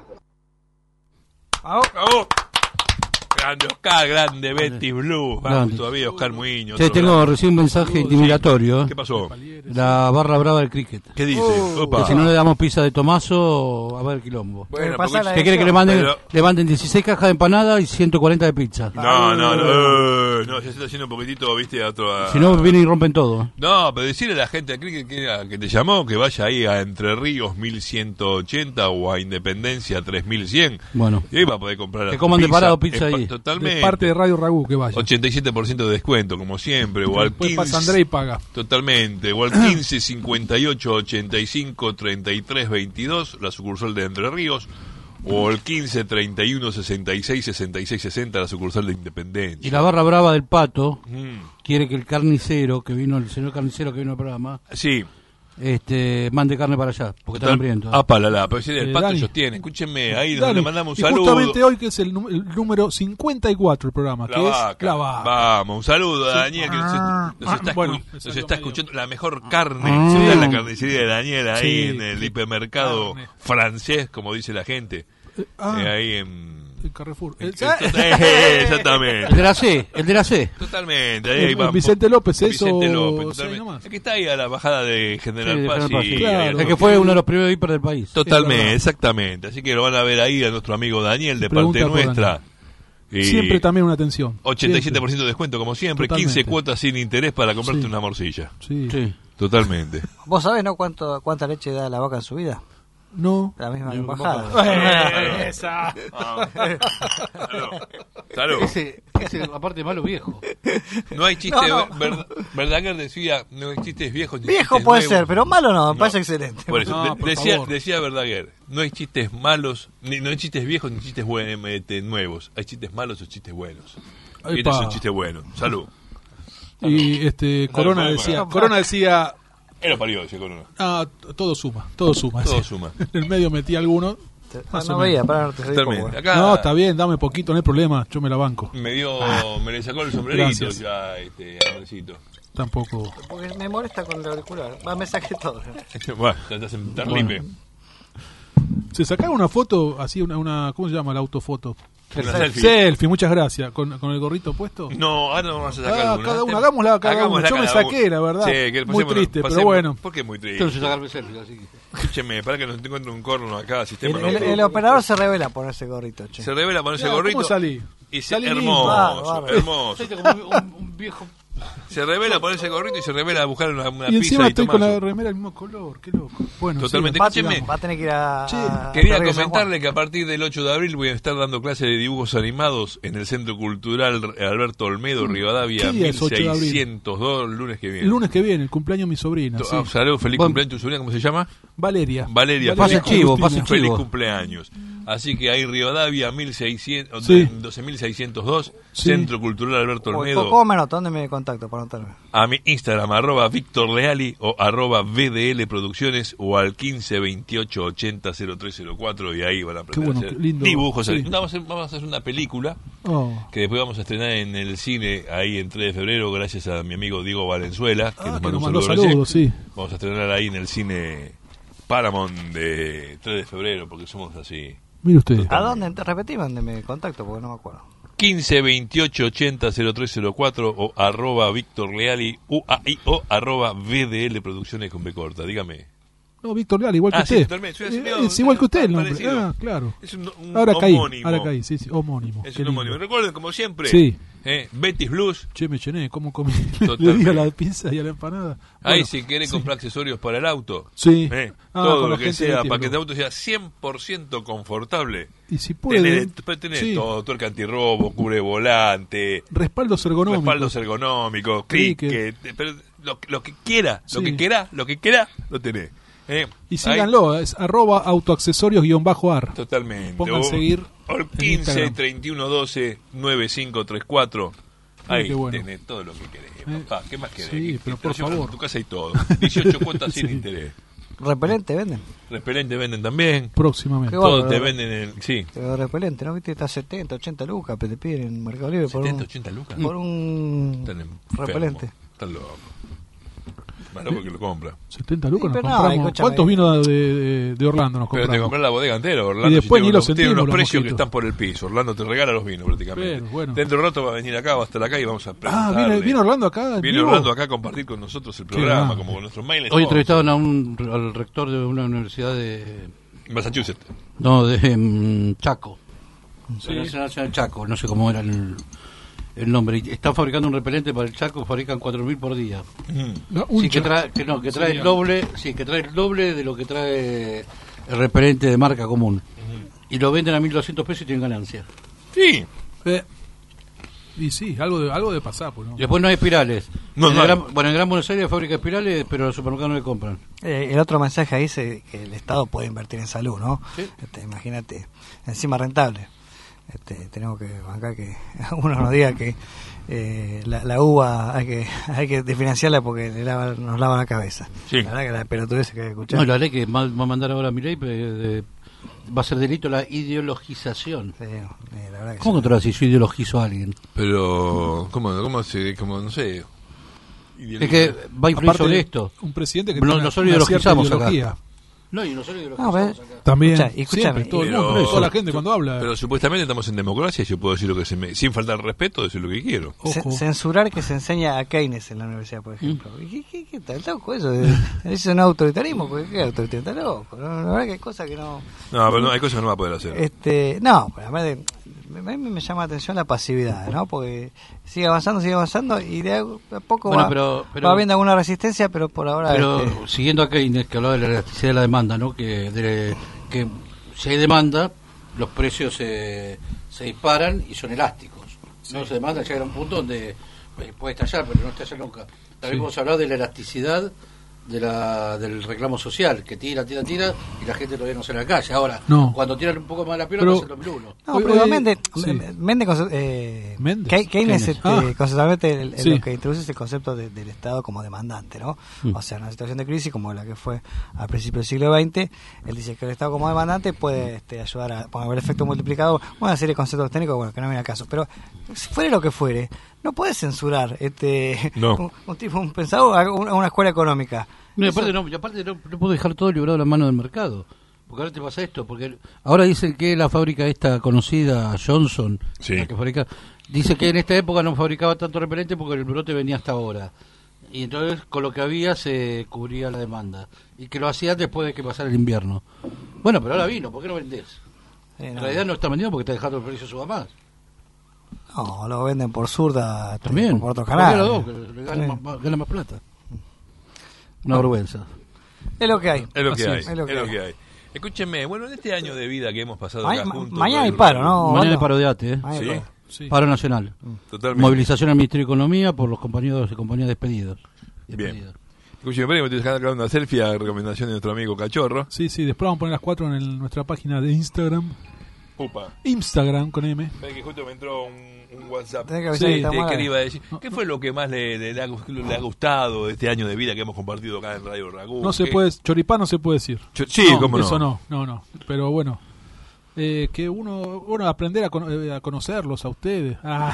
D: ¡Bravo! Grande Oscar, grande Betty Blue, vamos todavía Oscar Muñoz.
G: Che, tengo recién un mensaje intimidatorio.
D: ¿Qué pasó?
G: La barra brava del cricket.
D: ¿Qué dice?
G: Uh, que si no le damos pizza de Tomaso, va a haber quilombo.
D: Bueno,
G: ¿Qué quiere que le manden?
D: Pero...
G: Le manden dieciséis cajas de empanada y ciento cuarenta de pizza.
D: No, no, no, no, ya se está haciendo un poquitito, viste, a otro... A...
G: Si no, vienen y rompen todo.
D: No, pero decirle a la gente de cricket que, que te llamó que vaya ahí a Entre Ríos mil ciento ochenta o a Independencia tres mil cien.
G: Bueno.
D: Y ahí va a poder comprar...
G: Que coman de parado pizza ahí.
D: Totalmente.
E: De parte de Radio Ragú, que vaya.
D: ochenta y siete por ciento de descuento, como siempre. O al
E: Después
D: quince,
E: pasa André y paga.
D: Totalmente. O al quince cincuenta y ocho ochenta y cinco treinta y tres veintidós, la sucursal de Entre Ríos. O el quince treinta y uno sesenta y seis sesenta y seis sesenta, la sucursal de Independencia.
G: Y la barra brava del Pato
D: mm.
G: quiere que el carnicero, que vino, el señor carnicero que vino al programa...
D: Sí.
G: Este, mande carne para allá, porque están hambrientos.
D: Ah, para la, pero si el
E: Eh,
D: Pato
E: Dani.
D: ellos tienen, escúchenme, ahí
E: Dani,
D: donde le mandamos un
E: y
D: saludo.
E: justamente hoy que es el, nú- el número cincuenta y cuatro el programa,
D: La
E: que
D: vaca.
E: es La Vaca.
D: Vamos, un saludo a
E: Sí.
D: Daniel que nos,
E: Ah,
D: nos está,
E: bueno,
D: escu-
E: me
D: nos
E: salió
D: está
E: medio.
D: escuchando la mejor carne,
G: Ah.
D: se da en la carnicería de Daniel ahí
E: Sí,
D: en el
E: sí.
D: hipermercado
E: Carne.
D: francés, como dice la gente.
E: Eh, ah,
D: Eh, ahí en...
E: el Carrefour.
D: en-
E: El-
D: eh, exactamente.
G: El de la C, el de la C.
D: Totalmente, ahí
E: El- el
D: vamos.
E: Vicente López, eso,
D: Vicente López,
E: sí,
D: totalmente.
E: nomás.
D: El que está ahí a la bajada de General
G: Sí, de
D: Paz.
G: General Paz,
D: y-
G: sí.
D: y
E: Claro.
D: ahí al
G: El que
D: toque.
G: fue uno de los primeros hiper del país.
D: Totalmente,
E: verdad.
D: exactamente. Así que lo van a ver ahí a nuestro amigo Daniel de
E: Pregunta
D: parte
E: por
D: nuestra. Y
E: Siempre también una atención.
D: ochenta y siete por ciento de descuento, como siempre.
E: Totalmente.
D: quince cuotas sin interés para comprarte
E: Sí.
D: una morcilla.
E: Sí.
G: Sí.
D: Totalmente.
F: ¿Vos sabés, no, cuánto, cuánta leche da la vaca en su vida?
E: No.
F: La misma
G: Ni
F: embajada.
E: Esa.
D: Salud.
G: Ese, ese, aparte de malo viejo.
D: No hay chiste.
F: No, no.
D: Ver- Verdaguer decía: no hay chistes viejos ni
F: Viejo
D: chistes
F: puede
D: nuevos.
F: ser, pero malo no, me
D: No.
F: parece excelente.
D: Por eso,
E: No,
D: de-
E: por
D: decía,
E: favor.
D: decía Verdaguer: no hay chistes malos, ni, no hay chistes viejos ni chistes buen- este, nuevos. Hay chistes malos o chistes buenos. Y este
E: Epa.
D: es un chiste bueno. Salud.
E: Y este Corona
D: Dale,
E: decía,
D: dale.
E: Corona decía,
D: Él lo parió, decía Corona.
E: ah, t- todo suma, todo suma.
D: Todo
E: decía.
D: suma.
E: En el medio metí alguno.
F: Ah,
E: Más
F: no
E: o
F: veía,
E: menos.
F: para no te reí
D: Totalmente.
F: poco.
D: Acá
E: No, está bien, dame poquito, no hay problema, yo me la banco.
D: me dio, me le sacó el sombrerito
E: Gracias.
D: ya, este, Andresito.
E: Tampoco.
F: Porque me molesta con el auricular. Va, me saqué todo.
D: Bueno, ya estás en
E: Bueno.
D: Tarlipe.
E: Se sacaron una foto, así una, una ¿cómo se llama la autofoto?
D: Una selfie.
E: Selfie, muchas gracias. ¿Con, con el gorrito puesto?
D: No, ahora no vamos a sacar
E: Ah,
D: una.
E: cada uno, hagámosla cada
D: Hagámosla
E: uno. Yo me
D: cada
E: saqué,
D: uno.
E: la verdad.
D: Sí, que
E: Muy
D: pasémonos-
E: triste, pero
D: pasémonos-
E: bueno.
D: ¿Por qué muy triste?
G: Yo no sé sacarme selfie, así que...
D: Escúcheme, para que nos encuentre un corno acá,
F: El,
D: sistema.
F: el-
D: no-
F: el operador se revela ponerse gorrito, che.
D: Se revela ponerse
E: Claro,
D: gorrito.
E: ¿cómo salí?
D: Y se,
E: Salí lindo.
D: hermoso,
F: Bárbaro, bárbaro.
D: hermoso.
G: Soy como un, un viejo...
D: Se revela ponerse gorrito y se revela a buscar una, una
E: Y
D: pizza
E: encima
D: y
E: estoy con la
D: tomazo.
E: remera del mismo color, qué loco. Bueno,
D: Totalmente.
E: sí,
F: Va,
D: Escúcheme.
F: va a tener que ir a.
E: Che,
F: a-
D: Quería
F: a Río San Juan.
D: comentarle que a partir del ocho de abril voy a estar dando clases de dibujos animados en el Centro Cultural Alberto Olmedo, Rivadavia
E: ¿Qué día es ocho de abril?
D: mil seiscientos dos, lunes que viene.
E: El lunes que viene, el cumpleaños de mi sobrina.
D: To-
E: Sí.
D: ah, salud, feliz
G: Bueno.
D: cumpleaños, tu sobrina, ¿cómo se llama?
E: Valeria.
D: Valeria,
G: Pase
D: feliz,
G: chivo,
E: Agustina.
G: pase
D: feliz
G: chivo.
D: cumpleaños. Así que ahí Rivadavia mil seiscientos,
E: Sí.
D: doce mil seiscientos dos,
E: Sí.
D: Centro Cultural Alberto
F: ¿Cómo-
D: Olmedo.
F: ¿Cómo me anoto? ¿Dónde me contacto para anotarme?
D: A mi Instagram, arroba Víctor Leali o arroba V D L Producciones o al quince veintiocho ochenta cero tres cero cuatro y ahí van a aprender
E: bueno,
D: a hacer
E: qué lindo.
D: dibujos.
E: Sí.
D: Vamos, a hacer, vamos a hacer una película
E: Oh.
D: que después vamos a estrenar en el cine ahí en tres de febrero gracias a mi amigo Diego Valenzuela que
E: Ah,
D: nos
E: que
D: mandó
E: nos
D: un
E: mandó
D: saludo recién.
E: saludos, sí.
D: Vamos a estrenar ahí en el cine Paramount de tres de febrero porque somos así.
E: Mire usted.
F: ¿A dónde? Te repetí, dónde me contacto porque no me acuerdo.
D: quince veintiocho ochenta cero tres cero cuatro o arroba Víctor Leali U A I O arroba V D L Producciones con B corta. Dígame.
E: No, Víctor Leal, igual que
D: Ah, sí,
E: usted.
D: totalmente. Soy así,
E: Eh,
D: medio-
E: es igual que usted el nombre.
D: parecido.
E: Ah, claro.
D: Es un, un
E: Ahora caí,
D: homónimo.
E: ahora caí, sí, sí, homónimo.
D: Es
E: Qué
D: un
E: lindo.
D: homónimo. Recuerden, como siempre,
E: Sí.
D: eh, Betty's Blues.
E: Che, me llené, ¿cómo comí?
D: Totalmente.
E: Le di a la pizza y a la empanada.
D: Ahí
E: Bueno,
D: si querés
E: sí.
D: comprar accesorios para el auto.
E: Sí.
D: eh,
E: Ah,
D: todo
E: con
D: lo
E: la
D: que
E: gente de
D: sea,
E: Betty
D: para que
E: Blue.
D: tu auto sea cien por ciento confortable.
E: Y si puede.
D: Tenés, después tenés
E: sí.
D: todo, tuerca antirrobo, cubre volante,
E: Respaldos ergonómicos.
D: respaldos ergonómicos,
E: Cricket.
D: cricket, pero lo, lo que quiera, lo
E: Sí.
D: que quiera, lo que quiera, lo tenés. Eh,
E: y síganlo, es arroba autoaccesorios-ar.
D: Totalmente.
E: Pongan
D: O,
E: seguir.
D: o quince, treinta y uno, doce, noventa y cinco treinta y cuatro. Ahí
E: bueno.
D: tenés todo lo que querés,
E: Eh,
D: papá. ¿Qué más querés?
E: sí,
D: Que-
E: pero
D: que
E: por
D: te lo llevan
E: favor.
D: a tu casa y todo. dieciocho cuotas sin
E: Sí.
D: interés.
F: Repelente venden.
D: Repelente venden también.
E: Próximamente.
F: Qué
D: Todo
F: bárbaro.
D: te venden en... Sí.
F: Pero repelente, ¿no? Viste, está setenta, ochenta lucas, pero te piden en Mercado Libre por
D: setenta,
F: un,
D: ochenta lucas.
F: por un
D: Están enfermos.
F: repelente.
D: Están locos. Más loco que lo compra.
E: setenta lucas
F: Sí,
E: nos
F: pero no,
E: compramos.
F: escúchame.
E: ¿Cuántos vinos de, de, de Orlando nos
D: Pero
E: compramos?
D: te compras la bodega entera, Orlando.
E: Y después
D: si
E: ni
D: tiene
E: lo
D: unos, tiene
E: sentimos,
D: unos
E: los
D: precios que
E: mojitos.
D: están por el piso. Orlando te regala los vinos prácticamente.
E: Pero, bueno.
D: Dentro de un rato va a venir acá, va a estar acá y vamos a
E: Ah,
D: preguntarle.
E: ¿viene, ¿viene Orlando acá? en
D: Viene
E: vivo?
D: Orlando acá a compartir con nosotros el
E: Qué
D: programa,
E: grande.
D: como con nuestros mails.
G: Hoy entrevistaron a un, al rector de una universidad de...
D: Massachusetts.
G: No, de mm, Chaco.
E: Sí.
G: La Nacional Nacional Chaco, no sé cómo era el, el nombre. Y están fabricando un repelente para el Chaco, fabrican cuatro mil por día.
E: No, un
G: Sí, que
E: cha-
G: trae, que no, que trae
E: Sería-
G: el doble, sí, que trae el doble de lo que trae el repelente de marca común. Y lo venden a mil doscientos pesos y tienen ganancia.
D: Sí.
E: Eh, y sí, algo de, algo de pasar, pues, ¿no?
G: Y después no hay espirales.
D: No,
G: en
D: no
G: el
D: hay.
G: Gran- bueno, en Gran Buenos Aires fabrica espirales, pero los supermercados no le compran.
F: Eh, el otro mensaje ahí dice que el Estado puede invertir en salud, ¿no?
G: Sí.
F: Este, imagínate, encima rentable. Este, tenemos que bancar que uno nos diga que eh, la, la uva hay que hay que desfinanciarla porque le lava- nos lava la cabeza.
D: Sí.
F: La verdad que la pelotudez que hay que escuchar.
G: No, la ley que va va a mandar ahora a mi ley va a ser delito la ideologización.
F: Sí, eh, la verdad que
G: ¿Cómo
F: sí.
G: controlas si yo ideologizo a alguien?
D: Pero, ¿cómo, cómo se, como, no sé?
G: Es que va a influir
E: Aparte,
G: sobre esto.
E: un presidente que
G: No-
E: tiene
G: nosotros
E: una cierta
G: ideologizamos acá.
E: ideología.
G: No, y nosotros
F: No,
G: ideologizamos
F: pero-
G: acá.
E: También,
F: Escucha, y escúchame,
E: siempre, todo el
D: pero-
E: mundo, toda la gente cuando habla.
D: Pero supuestamente estamos en democracia y yo puedo decir lo que se me... Sin faltar respeto, decir lo que quiero.
F: Ce-
E: Ojo.
F: censurar que se enseña a Keynes en la universidad, por ejemplo.
G: Mm.
F: ¿Y ¿Qué, qué, qué tal loco eso? ¿Es un autoritarismo? Porque ¿qué autoritarismo? Está loco. ¿no? La verdad que hay cosas que no...
D: No, pero no, hay cosas que no va a poder hacer.
F: Este, no, pero además de, a mí me llama la atención la pasividad, ¿no? Porque sigue avanzando, sigue avanzando y de a a poco
G: Bueno,
F: va,
G: pero- pero-
F: va habiendo alguna resistencia, pero por ahora...
G: Pero
F: este,
G: siguiendo a Keynes, que hablaba de la elasticidad de la demanda, ¿no? Que, de- que si hay demanda, los precios se, se disparan y son elásticos. No se demanda, llega a un punto donde eh, puede estallar, pero no estalla nunca. También
E: Sí.
G: hemos hablado de la elasticidad de la, del reclamo social, que tira, tira, tira, y la gente todavía no sale a la calle. Ahora,
E: No.
G: cuando tiran un poco más la
E: Pero-
G: pelota, es el dos mil uno.
F: no,
E: Oye,
F: pero
E: oye,
F: Méndez,
E: sí.
F: Méndez, conce- eh,
E: Méndez.
F: Key- Keynes,
G: Keynes.
F: este,
E: Ah.
F: conceptualmente el- el-
E: Sí.
F: lo que introduce es el concepto de- del Estado como demandante, ¿no?
G: Mm.
F: O sea, en una situación de crisis como la que fue al principio del siglo veinte, él dice que el Estado como demandante puede este, ayudar a poner el efecto multiplicador, una serie de conceptos técnicos, bueno, que no viene al caso, pero si fuere lo que fuere, no puede censurar este
D: No.
F: un, un tipo, un pensador a una, a una escuela económica.
G: No, y
F: Eso-
G: aparte, no, y aparte no, no puedo dejar todo librado a la mano del mercado. Porque ahora te pasa esto, porque ahora dicen que la fábrica esta conocida, Johnson,
D: Sí.
G: la que fabrica, dice que en esta época no fabricaba tanto repelente porque el brote venía hasta ahora. Y entonces con lo que había se cubría la demanda. Y que lo hacía después de que pasara el invierno. Bueno, pero ahora vino, ¿por qué no vendés?
F: Sí,
G: En
F: no.
G: realidad no está vendiendo porque está dejando el precio suba más.
F: No, lo venden por zurda este,
G: También.
F: por otro
G: Cualquiera
F: canal.
G: de los dos, que le gana,
F: Sí.
G: más, más- gana más plata. Una vergüenza.
F: Es lo que hay.
D: Es lo que
E: Así
D: hay,
E: es,
D: es lo que hay. Escúcheme, bueno, en este año de vida que hemos pasado
F: Ma-
D: acá
F: ma-
D: juntos...
F: mañana hay
D: Radio
F: paro,
D: Raúl,
F: ¿no?
G: Mañana hay
F: Osvaldo?
G: paro de A T E, ¿eh?
F: Mañana hay
D: Sí.
F: paro.
E: Sí.
G: Paro nacional.
D: Totalmente.
G: Movilización al Ministerio de Economía por los compañeros y compañías despedidos.
D: Bien.
G: Despedidos.
D: Escúcheme, me estoy dejando una selfie a recomendación de nuestro amigo Cachorro.
E: Sí, sí, después vamos a poner las cuatro en el- nuestra página de Instagram.
D: Upa.
E: Instagram con M.
D: Ve que justo me entró un, un WhatsApp.
F: Tenés que avisar
E: Sí,
F: que está
D: ¿Qué,
F: mal.
D: qué le iba a decir? ¿Qué fue lo que más le, le- le ha, le ha gustado de este año de vida que hemos compartido acá en Radio Ragú?
E: No se
D: ¿Qué-
E: puede, choripán no se puede decir.
D: Cho- sí,
E: No,
D: cómo no.
E: Eso no, no, no. Pero bueno, eh, que uno, bueno, aprender a, cono- eh, a conocerlos a ustedes. Ah.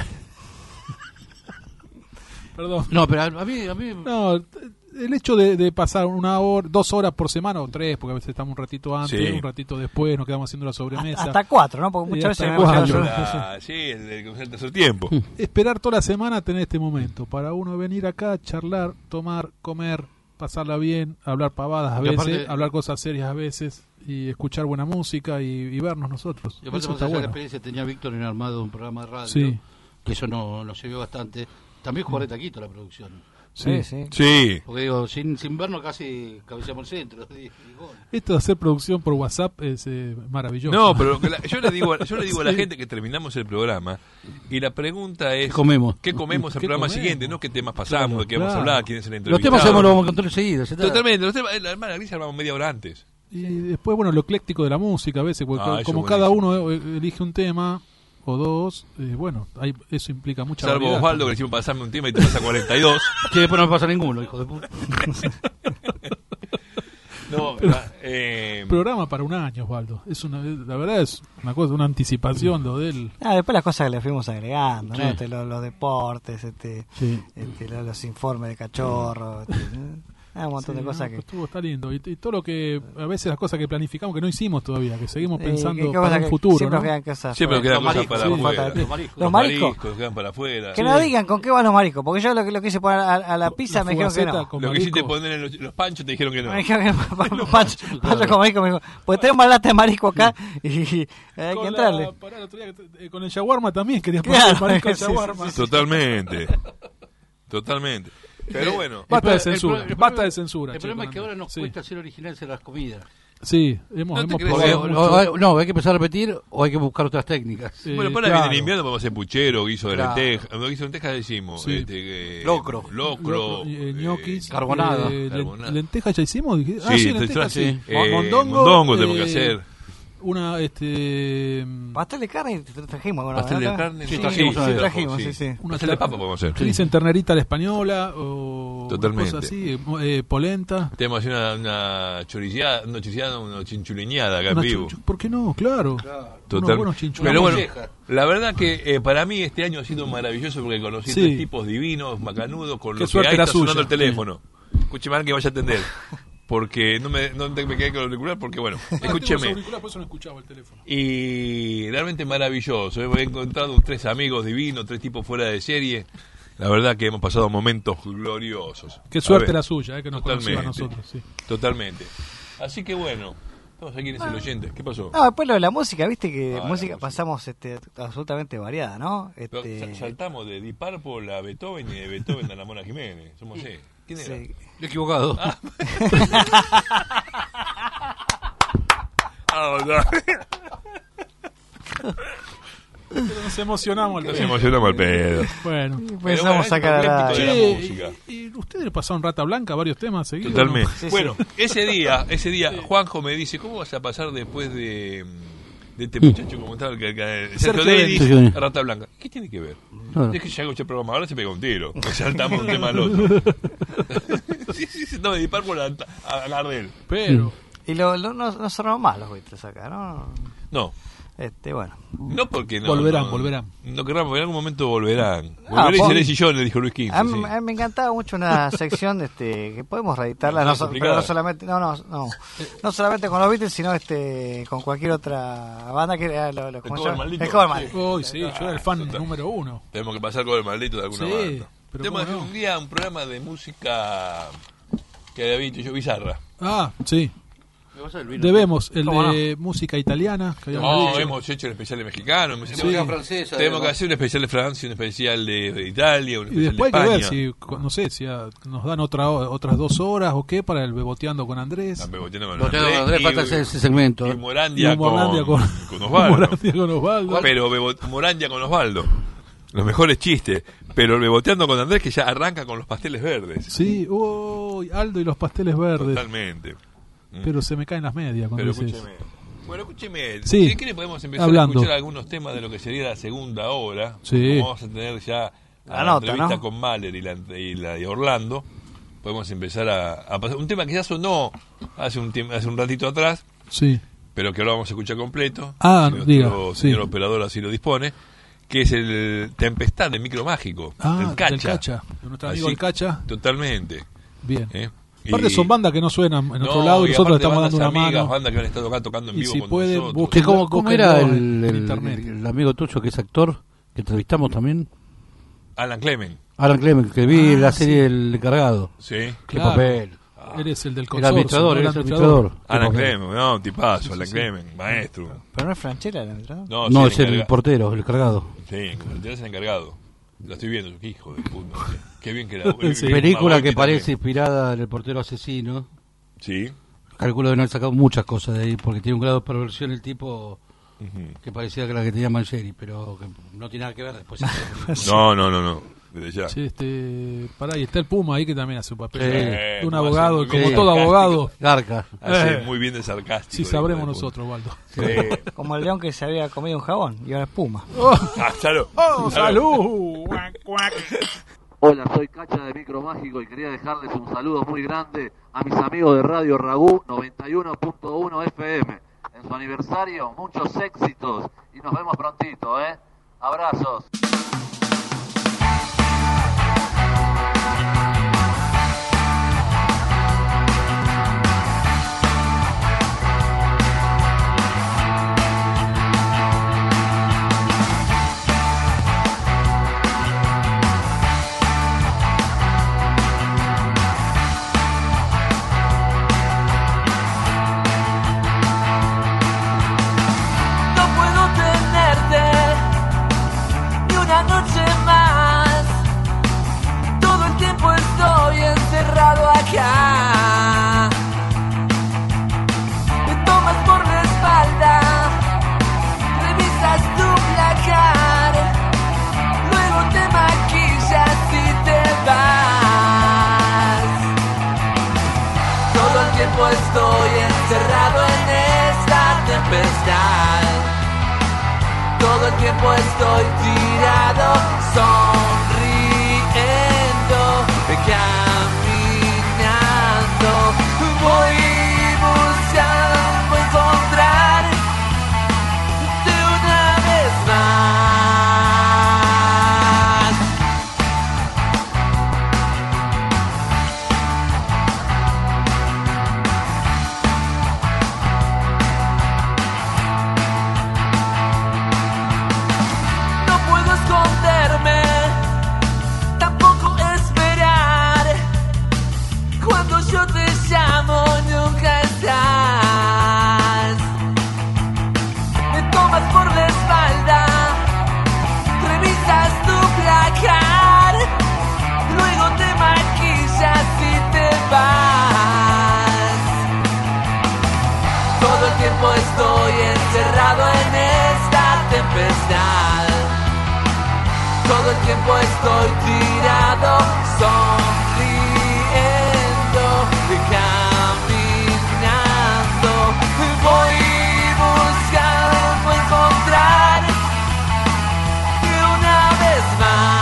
E: Perdón.
G: No, pero a, a mí, a mí
E: No, el hecho de, de pasar una hora, dos horas por semana o tres, porque a veces estamos un ratito antes,
D: Sí.
E: un ratito después, nos quedamos haciendo la sobremesa.
F: Hasta cuatro, ¿no? Porque
E: Y
F: muchas
E: hasta
F: veces me
E: cuatro.
F: hemos quedado
D: Ah, sí, el, el, el tercer tiempo.
E: Esperar toda la semana tener este momento para uno venir acá, charlar, tomar, comer, pasarla bien, hablar pavadas a
G: Y
E: veces,
G: aparte-
E: hablar cosas serias a veces y escuchar buena música y, y vernos nosotros.
G: y aparte
E: Eso
G: más
E: está
G: allá de la
E: bueno.
G: experiencia tenía Víctor en armado de un programa de radio,
E: Sí.
G: que eso no nos sirvió bastante. También jugar de taquito la producción.
F: Sí, sí.
D: Sí.
G: Porque digo, sin, sin vernos casi cabeceamos el centro. Y, y
E: Esto de hacer producción por WhatsApp es eh, maravilloso.
D: No, pero la, yo le digo, yo le digo a la gente que terminamos el programa y la pregunta es
G: ¿qué comemos?
D: ¿Qué comemos el
E: ¿Qué
D: programa
E: comemos?
D: siguiente? No qué temas pasamos,
E: Claro,
D: de qué vamos a
E: claro.
D: hablar, quién es el
G: Los
D: entrevistado.
G: temas sabemos, lo vamos a contar enseguida. ya está.
D: Totalmente, los temas, la hermana Gris hablamos media hora antes.
E: Y después, bueno, lo ecléctico de la música, a veces, porque
D: Ah, eso
E: como
D: es
E: cada
D: buenísimo.
E: uno eh, elige un tema o dos, eh, bueno, hay, eso implica mucha
D: Salvo
E: variedad.
D: Osvaldo que le hicimos pasarme un tema y te pasa cuarenta y dos.
G: Que después no me pasa ninguno, hijo de puta.
D: No, la, eh,
E: Programa para un año, Osvaldo. Es una, la verdad es una cosa, una anticipación lo de él.
F: Ah, después las cosas que le fuimos agregando, ¿no?
E: Sí.
F: Este, los, los deportes, este,
E: Sí.
F: este, los, los informes de cachorro, este, ¿no? Ah, un montón
E: Sí,
F: de cosas
E: no,
F: que...
E: pues estuvo, está lindo. Y, y todo lo que, a veces las cosas que planificamos que no hicimos todavía, que seguimos
F: Eh,
E: pensando
F: ¿qué- qué
E: para
F: cosa
E: un
F: que
E: futuro,
F: siempre
E: ¿no?
F: nos quedan cosas
D: siempre nos quedan
F: Los
D: cosas
F: mariscos,
D: para
F: sí,
D: afuera.
F: falta-
D: Los,
F: ¿Los mariscos?
D: mariscos quedan para afuera.
F: Que nos digan con qué van los mariscos, porque yo lo que lo quise poner a, a la pizza
E: La
F: me dijeron que
E: fugaceta
F: no.
E: con
D: Lo que hiciste
E: marisco.
D: poner en los, los panchos te dijeron que no.
F: Me dijeron que no. Pancho, Pancho con marisco me dijo, pues tenemos una lata de marisco acá y, y hay
E: Con
F: que
E: la-
F: entrarle.
E: pará, el otro día que- eh, con el shawarma también querías poner
F: Claro,
E: el marisco al
F: sí, sí,
E: shawarma.
F: sí,
D: Totalmente. Totalmente. Pero bueno.
E: Basta de
G: El pro-
E: censura,
G: el
E: basta
G: problema-
E: de censura.
G: El
E: che,
G: problema es
E: con
G: que ahora
E: Andrés.
G: nos
E: Sí.
G: cuesta ser originales en las comidas.
E: Sí, hemos,
D: ¿No te
E: hemos
D: crees?
E: probado
G: O-
E: mucho.
G: o- no, hay que empezar a repetir o hay que buscar otras técnicas.
E: Eh,
D: Bueno, para
E: claro.
D: viene invierno podemos hacer puchero, guiso de
G: Claro.
D: lenteja. No, guiso de lenteja decimos.
E: Sí.
D: Este, eh,
G: Locro.
D: Locro.
E: Locro, eh, ñoquis,
G: carbonada.
E: eh, len-
D: Carbonada.
E: lentejas ya hicimos. Dije, ah,
D: Sí,
E: sí,
D: entonces,
E: lentejas sí.
D: sí.
E: Mo-
D: Eh,
E: mondongo,
D: mondongo tenemos que
E: eh,
D: hacer.
E: Una, este.
F: Pastel de carne tra- trajimos alguna
D: Pastel
F: vez,
D: de
F: ¿no?
D: carne.
G: Sí,
F: Sí,
G: trajimos
F: sí,
G: una vez.
F: trajimos, sí, sí.
E: Una
D: Pastel de papa podemos hacer.
E: que dicen ternerita a la española o
D: Totalmente.
E: cosas así, eh, polenta.
D: Tenemos así una, una choriciada, una choriciada, una chinchuleñada acá en
E: Una
D: vivo.
E: chu- chu- ¿Por qué no? Claro.
D: Total.
E: Unos buenos chinchules.
D: Pero bueno,
G: molleja.
D: la verdad que eh, para mí este año ha sido maravilloso porque conocí
E: Sí.
D: tres tipos divinos, macanudos, con
E: Qué
D: los que
E: suerte
D: ahí
E: la
D: está sonando
E: suya.
D: el teléfono. Escuche mal que vaya a atender. Porque no me, no te- me quedé con el auricular porque bueno,
E: Ah, tengo
D: escúcheme.
E: los auriculares, por eso no escuchaba el teléfono.
D: Y realmente maravilloso. He encontrado tres amigos divinos, tres tipos fuera de serie. La verdad que hemos pasado momentos gloriosos.
E: Qué
D: A
E: suerte
D: ver,
E: la suya, eh, que nos conoció a
D: totalmente.
E: nosotros. Sí.
D: Totalmente. Así que bueno, estamos aquí en el oyente. ¿Qué pasó?
F: No, después lo de la música, viste que
D: Ah, la
F: música
D: música.
F: pasamos este, absolutamente variada, ¿no?
D: Pero
F: Este,
D: sa- saltamos de Deep Purple a Beethoven y de Beethoven a la Mona Jiménez. Somos seis. ¿Quién era?
F: sí.
G: Equivocado.
D: Ah, no.
E: Pero nos emocionamos al
D: Nos
E: pedo.
D: emocionamos al pedo.
E: Bueno.
F: Empezamos a sacar a la...
D: ecléctico de la
E: Che,
D: música.
E: y, y ustedes le pasaron Rata Blanca varios temas seguidos.
D: Totalmente.
E: ¿no?
F: Sí,
D: bueno,
F: sí.
D: ese día, ese día, Juanjo me dice, ¿cómo vas a pasar después de, de este muchacho como estaba el, que- que- el Sergio
E: Sergio
D: Denis,
G: Sergio Denis.
D: a Rata Blanca? ¿Qué tiene que ver?
G: Claro.
D: Es que ya hago este programa, ahora se pega un tiro. Nos saltamos un tema al otro. sí, sí, sí, no, de disparar por a, a Gardel.
E: Pero.
F: Y lo, lo- no, no sonamos más los Beatles acá, ¿no?
D: No,
F: Este, bueno.
D: no porque no.
E: Volverán,
D: no,
E: volverán.
D: No querramos, porque en algún momento volverán.
F: Ah,
D: Volveré y
F: pon-
D: seré sillones, dijo Luis quince.
F: A mí,
D: sí.
F: a mí me encantaba mucho una sección este, que podemos reeditarla,
D: ¿No
F: no,
D: es
F: so-
D: complicada?
F: pero no solamente, no, no, no, no solamente con los Beatles, sino este, con cualquier otra banda que era lo, lo, ¿cómo se
D: Cover
F: llama?
D: Maldito.
F: El Cover Maldito.
E: Uy, sí, yo era el fan número uno.
D: Tenemos que pasar con el maldito de alguna
E: Sí,
D: banda.
E: pero
D: Tenemos que
E: cómo
D: hacer
E: no.
D: un día un programa de música que había dicho yo, bizarra.
E: Ah, sí.
G: Me vas a el vino.
E: Debemos el
F: ¿Cómo
E: de música italiana. Que habíamos
D: No,
E: dicho.
D: hemos hecho un especial de mexicano. hemos-
G: Tenemos
E: Sí.
G: una francesa.
D: Tenemos que
G: además.
D: hacer un especial de Francia, un especial de, de Italia, un
E: Y
D: especial
E: después
D: de
E: hay que ver
D: España.
E: si, no sé, si a- nos dan otra, otras dos horas o qué para el beboteando con Andrés.
D: Ah, beboteando con
G: Lo tengo,
D: Andrés
G: Andrés,
D: y-
G: falta ese, ese segmento.
D: Y
G: ¿eh?
D: Morandia,
E: Y Morlandia
D: con,
E: con,
D: con Osvaldo.
E: Morlandia con Osvaldo.
D: Pero bebo- Morandia con Osvaldo. Los mejores chistes. Pero el beboteando con Andrés que ya arranca con los pasteles verdes.
E: Sí, uy, Aldo y los pasteles verdes.
D: Totalmente.
E: Pero se me caen las medias cuando
D: Pero
E: dices
D: escúcheme. Bueno, escúcheme.
E: Sí.
D: Si quiere podemos empezar
E: Hablando.
D: a escuchar algunos temas de lo que sería la segunda hora.
E: Sí.
D: Como vamos a tener ya
F: La
D: la,
F: nota,
D: entrevista
F: ¿no?
D: con Mahler y la, y la de Orlando. Podemos empezar a, a pasar un tema que ya sonó hace un tiempo, hace un ratito atrás,
E: Sí.
D: pero que ahora vamos a escuchar completo.
E: Ah,
D: si nuestro
E: diga,
D: señor
E: sí.
D: operador así lo dispone, que es el Tempestad de Micro Mágico,
E: Ah,
D: el Cacha.
E: del Cacha, de nuestro amigo
D: Así,
E: el Cacha.
D: Totalmente.
E: Bien.
D: ¿eh?
E: Aparte
D: Y-
E: son bandas que no suenan en otro
D: No,
E: lado y
D: y
E: nosotros
D: aparte
E: estamos dando una
D: bandas amigas,
E: mano.
D: bandas que han estado acá tocando en
E: Y
D: vivo
E: si
D: con
E: pueden,
D: nosotros.
E: busquen-
G: ¿Que ¿Cómo, cómo
E: Búsquenlo
G: era
E: en-
G: el,
E: en
G: el-
E: internet.
G: el amigo tuyo que es actor, que entrevistamos también?
D: Alan Clement.
G: Alan Clement, que vi
E: Ah,
G: la serie
E: sí.
G: El Encargado.
D: Sí.
G: Qué
E: Claro.
G: papel.
E: Eres el del
G: El
E: consorcio.
G: administrador,
E: ¿no?
G: eres el administrador. Qué
D: Alan
G: papel.
D: Clement, no, un tipazo, Alan
E: sí.
D: Clement, maestro.
F: Pero no es Franchella el entrada.
D: No,
G: No,
D: sí,
G: es el
D: encarga-
G: portero, el cargado.
D: Sí, el es el encargado. La estoy viendo, qué hijo de puta. Qué bien que la...
G: Sí. Película que parece inspirada en El portero asesino.
D: Sí.
G: Calculo de no haber sacado muchas cosas de ahí, porque tiene un grado de perversión el tipo uh-huh. que parecía que la que tenía Mancheri, pero que no tiene nada que ver después.
D: no, no, no, no. Desde ya.
E: Sí, este, pará, y está el Puma ahí que también hace un papel
G: sí.
E: de un abogado, como
D: bien,
E: todo abogado.
G: Garca.
D: Hace
E: Eh.
D: muy bien de sarcástico.
E: Sí, sabremos nosotros, Waldo.
D: Sí.
F: Como el león que se había comido un jabón y ahora es Puma.
E: Oh,
D: ah, salud.
E: Oh, salud.
N: Hola, soy Cacha de Micro Mágico y quería dejarles un saludo muy grande a mis amigos de Radio Ragú noventa y uno punto uno F M. En su aniversario, muchos éxitos y nos vemos prontito, ¿eh? Abrazos.
O: Estoy encerrado en esta tempestad. Todo el tiempo estoy tirado, sonriendo, caminando. Voy buscando encontrar de una vez más. Estoy encerrado en esta tempestad. Todo el tiempo estoy tirado, sonriendo, caminando. Voy buscando encontrar de una vez más.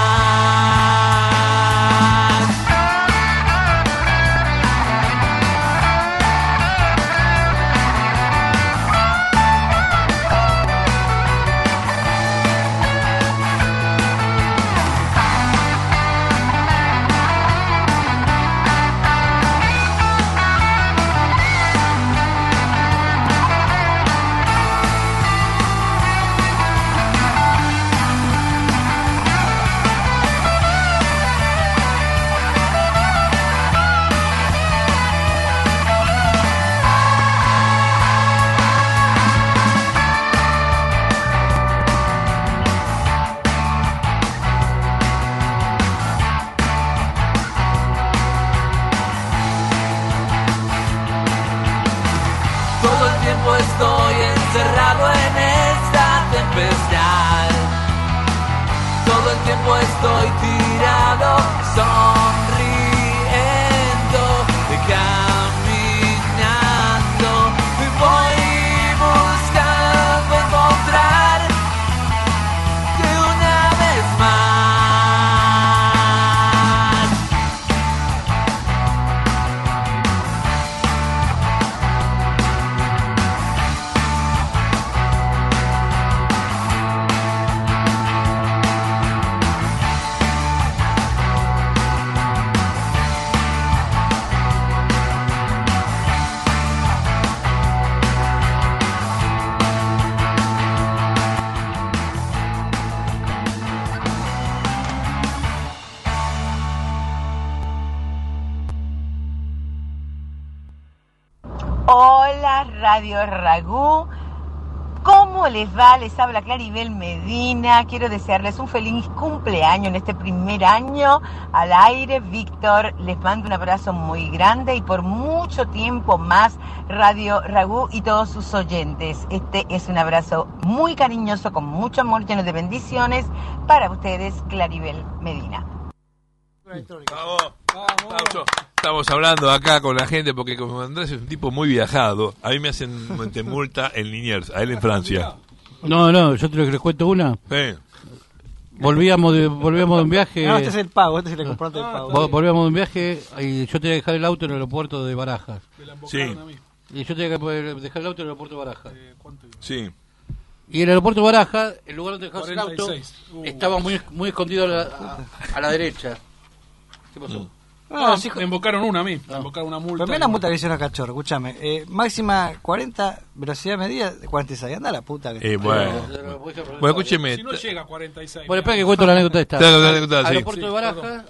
O: Estoy encerrado en esta tempestad. Todo el tiempo estoy tirado, sonriendo, caminando. Voy buscando encontrar de una vez más.
P: Hola Radio Ragú, ¿Cómo les va? Les habla Claribel Medina. Quiero desearles un feliz cumpleaños en este primer año al aire. Víctor, les mando un abrazo muy grande y por mucho tiempo más Radio Ragú y todos sus oyentes. Este es un abrazo muy cariñoso, con mucho amor, lleno de bendiciones para ustedes, Claribel Medina.
D: Vamos, vamos. Estamos hablando acá con la gente porque como Andrés es un tipo muy viajado, a mí me hacen multa en Liniers, a él en Francia.
G: No, no, yo te lo que les cuento una.
D: Sí.
G: Volvíamos de, volvíamos de un viaje.
F: No, este es el pago, este es el comprante del pago.
G: Vol- Volvíamos de un viaje y yo tenía que dejar el auto en el aeropuerto de Barajas.
D: Sí.
G: Y yo tenía que dejar el auto en el aeropuerto de Barajas.
D: Sí.
G: Y en el aeropuerto de Barajas, el lugar donde dejabas el auto,
E: cuarenta y seis. Uh.
G: estaba muy, muy escondido a la, a, a la derecha. ¿Qué pasó?
E: Ah, sí, me invocaron una a mí, me invocaron una multa.
F: Pero mira la multa que hicieron a Cachorro, escúchame. Eh, máxima cuarenta, velocidad medida cuarenta y seis. Anda la puta que
D: Eh, bueno. Bueno, escúcheme.
E: Si no llega a cuarenta y seis.
G: Bueno, espera que cuento la anécdota esta.
D: Claro, la anécdota, sí.
G: Aeropuerto
E: Sí,
G: de Barajas,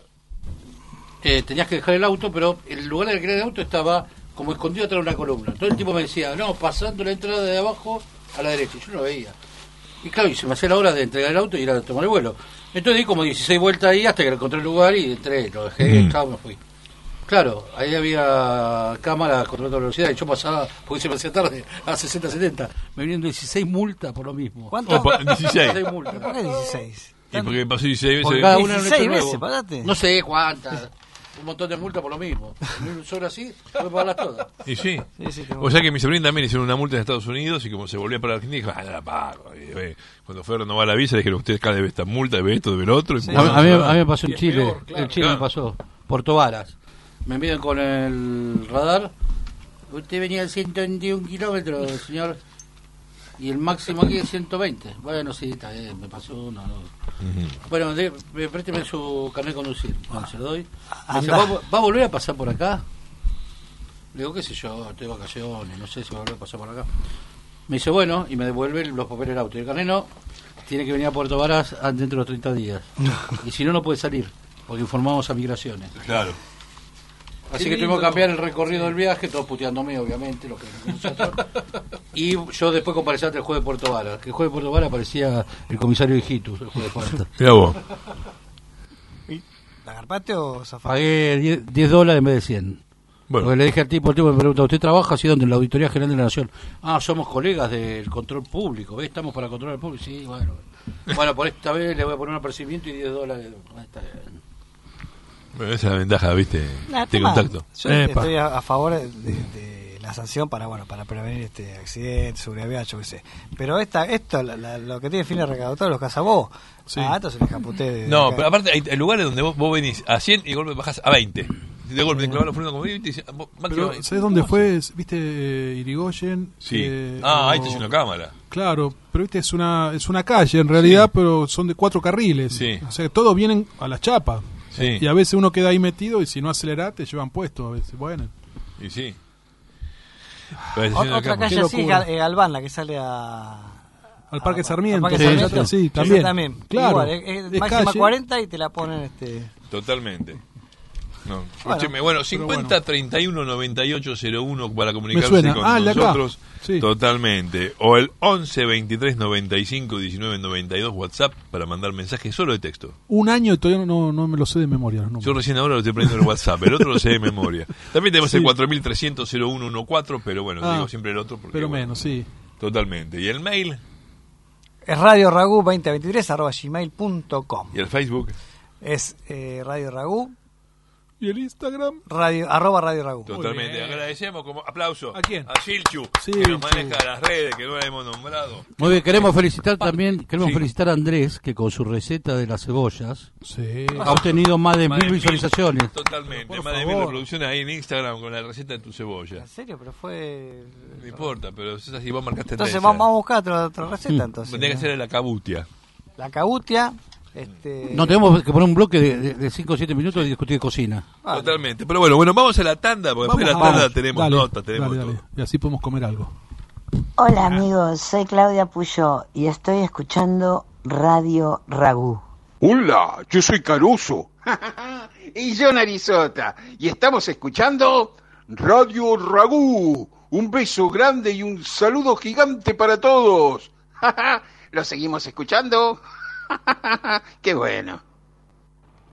G: eh, tenías que dejar el auto, pero el lugar en el que era el auto estaba como escondido atrás de una columna. Todo el tipo me decía, no, pasando la entrada de abajo a la derecha. Y yo no lo veía. Y claro, y se me hacía la hora de entregar el auto y ir a tomar el vuelo. Entonces di como dieciséis vueltas ahí hasta que encontré el lugar y entré, lo dejé,
D: Mm.
G: chao, me fui. Claro, ahí había cámara controlando la velocidad y yo pasaba, porque se me hacía tarde, a sesenta, setenta. Me vinieron dieciséis multas por lo mismo.
F: ¿Cuánto?
D: Opa, dieciséis.
G: multas.
F: ¿Por qué dieciséis?
D: Y porque pasó dieciséis veces.
G: Por cada una era un hecho
F: dieciséis
G: nuevo.
F: veces, pagate.
G: No sé cuántas. Un montón de multas por lo mismo. Un solo así, voy a pagarlas todas.
D: Y sí.
F: Sí, sí, tengo-
D: O sea que mi sobrina también hicieron una multa en Estados Unidos y como se volvía para Argentina, dijo, ah, no la pago. Y, eh, cuando fue a renovar la visa, le dijeron, ustedes cada debe esta multa, debe esto, debe lo otro. Y
G: A, mí- a mí, a mí me pasó
E: Y
G: en
E: es
G: Chile.
E: peor, claro.
G: En Chile
D: Claro.
G: me pasó. Puerto Varas. Me miden con el radar. Usted venía a ciento veintiún kilómetros, señor. Y el máximo aquí es ciento veinte. Bueno, sí, está bien, me pasó uno. No.
D: Ujú.
G: Bueno, de, me- présteme su carnet de conducir. Bueno, se lo doy. Me dice,
F: Anda.
G: ¿va, ¿va a volver a pasar por acá? Le digo, qué sé yo, estoy de vacaciones, no sé si va a volver a pasar por acá. Me dice, bueno, y me devuelve los papeles del auto. Y el carnet no, tiene que venir a Puerto Varas dentro de los treinta días. Y si no, no puede salir, porque informamos a migraciones.
D: Claro.
G: Así
E: Qué
G: que tuvimos que
E: lindo.
G: cambiar el recorrido del viaje, todos puteándome, obviamente, los que no conocen. Y yo después comparecía ante el juez de Puerto Varas. Que el juez de Puerto Varas aparecía el comisario Hijitus, el juez de Puerto.
D: Mira vos.
F: ¿La garpate o zafate?
G: Pagué diez, diez dólares en vez de cien.
D: Bueno.
G: Porque le dije al tipo, el tipo me pregunta, ¿usted trabaja así donde? En la Auditoría General de la Nación. Ah, somos colegas del control público, ¿ves? Estamos para controlar el público. Sí, bueno. Bueno, por esta vez le voy a poner un apercibimiento y diez dólares. Ah, está bien.
D: Bueno, esa es la ventaja, ¿viste?
F: Nah,
D: de
F: toma.
D: contacto.
F: Yo
E: Epa.
F: estoy a, a favor de, de la sanción para bueno para prevenir este accidente, seguridad vial, yo qué sé. Pero esta esto la, la- lo que tiene fines recaudatorios los cazabós.
E: Sí.
F: Ah, esto es un escaputé de,
D: No,
F: de
D: pero aparte hay, hay lugares donde vos, vos venís a cien y de golpe bajás a veinte. Y de golpe te clavas los frenos como veinte y dices, vos, máximo
E: Pero,
D: veinte.
E: ¿sabes dónde fue? ¿Viste eh, Irigoyen?
D: Sí.
E: Eh,
D: Ah, ahí
E: o-
D: te hice una cámara.
E: Claro, pero viste, es una, es una calle en realidad, pero son de cuatro carriles.
D: Sí.
E: O sea, todos vienen a la chapa.
D: Sí.
E: Y a veces uno queda ahí metido y si no acelera te llevan puesto a veces. Bueno.
D: Y sí. Pero
F: O-
D: te hice una
F: otra
D: cámara.
F: calle
E: Qué
F: así,
E: locura.
F: Gal- eh, Galván, la que sale a
E: Al Parque
F: a-
E: Sarmiento.
F: al Parque
E: sí,
F: Sarmiento.
E: sí,
F: Sí,
E: también.
F: también.
E: Claro.
F: Igual, es, es
E: Es
F: máxima
E: calle.
F: cuarenta y te la ponen este
D: Totalmente. No.
F: Bueno,
D: Escúcheme, bueno,
E: pero
D: cincuenta,
E: bueno.
D: treinta y uno, noventa y ocho, cero uno para comunicarse
E: suena.
D: con
E: Ah, el de acá.
D: nosotros.
E: Sí.
D: Totalmente. O el once, veintitrés, noventa y cinco, diecinueve, noventa y dos WhatsApp para mandar mensajes solo de texto.
E: Un año y todavía no, no me lo sé de memoria. los
D: Yo
E: números.
D: recién ahora lo estoy prendiendo en el WhatsApp, el otro lo sé de memoria. También tenemos
E: Sí.
D: el cuatro mil trescientos, cero uno catorce, pero bueno,
E: Ah,
D: digo siempre el otro porque
E: pero
D: bueno,
E: menos, sí.
D: totalmente. Y el mail
F: es radio ragu veinte veintitrés arroba gmail punto com.
D: y el Facebook.
F: Es eh, Radio Ragú,
E: ¿Y el Instagram?
F: radio, arroba Radio Ragú.
D: Totalmente.
E: bien.
D: Agradecemos como aplauso
E: ¿A quién?
D: a Silchu, que
E: Silchu.
D: nos maneja las redes, que no la hemos nombrado.
G: Muy bien, queremos felicitar también, queremos
D: Sí.
G: felicitar a Andrés, que con su receta de las cebollas
E: Sí.
G: ha obtenido más de
D: Más
G: mil
D: de
G: visualizaciones.
D: Totalmente,
E: Por
D: más de
E: favor.
D: mil reproducciones ahí en Instagram con la receta de tu cebolla.
F: ¿En serio? Pero fue...
D: No importa, pero es así, vos marcas tendencia.
F: Entonces vamos, vamos a buscar otra, otra receta
G: Mm.
F: entonces.
D: Tendría que ser la cabutia.
F: La cabutia. Este...
G: No, tenemos que poner un bloque de cinco o siete minutos y discutir de cocina.
F: Vale.
D: Totalmente. Pero bueno, bueno, vamos a la tanda, porque después de la
E: Vamos,
D: tanda
E: vamos.
D: tenemos
E: Dale,
D: nota, tenemos
E: dale,
D: todo.
E: dale. Y así podemos comer algo.
Q: Hola amigos, soy Claudia Puyó y estoy escuchando Radio Ragú.
R: Hola, yo soy Caruso. Y yo Narizota. Y estamos escuchando Radio Ragú. Un beso grande y un saludo gigante para todos.
S: ¿Lo seguimos escuchando? ¡Qué bueno!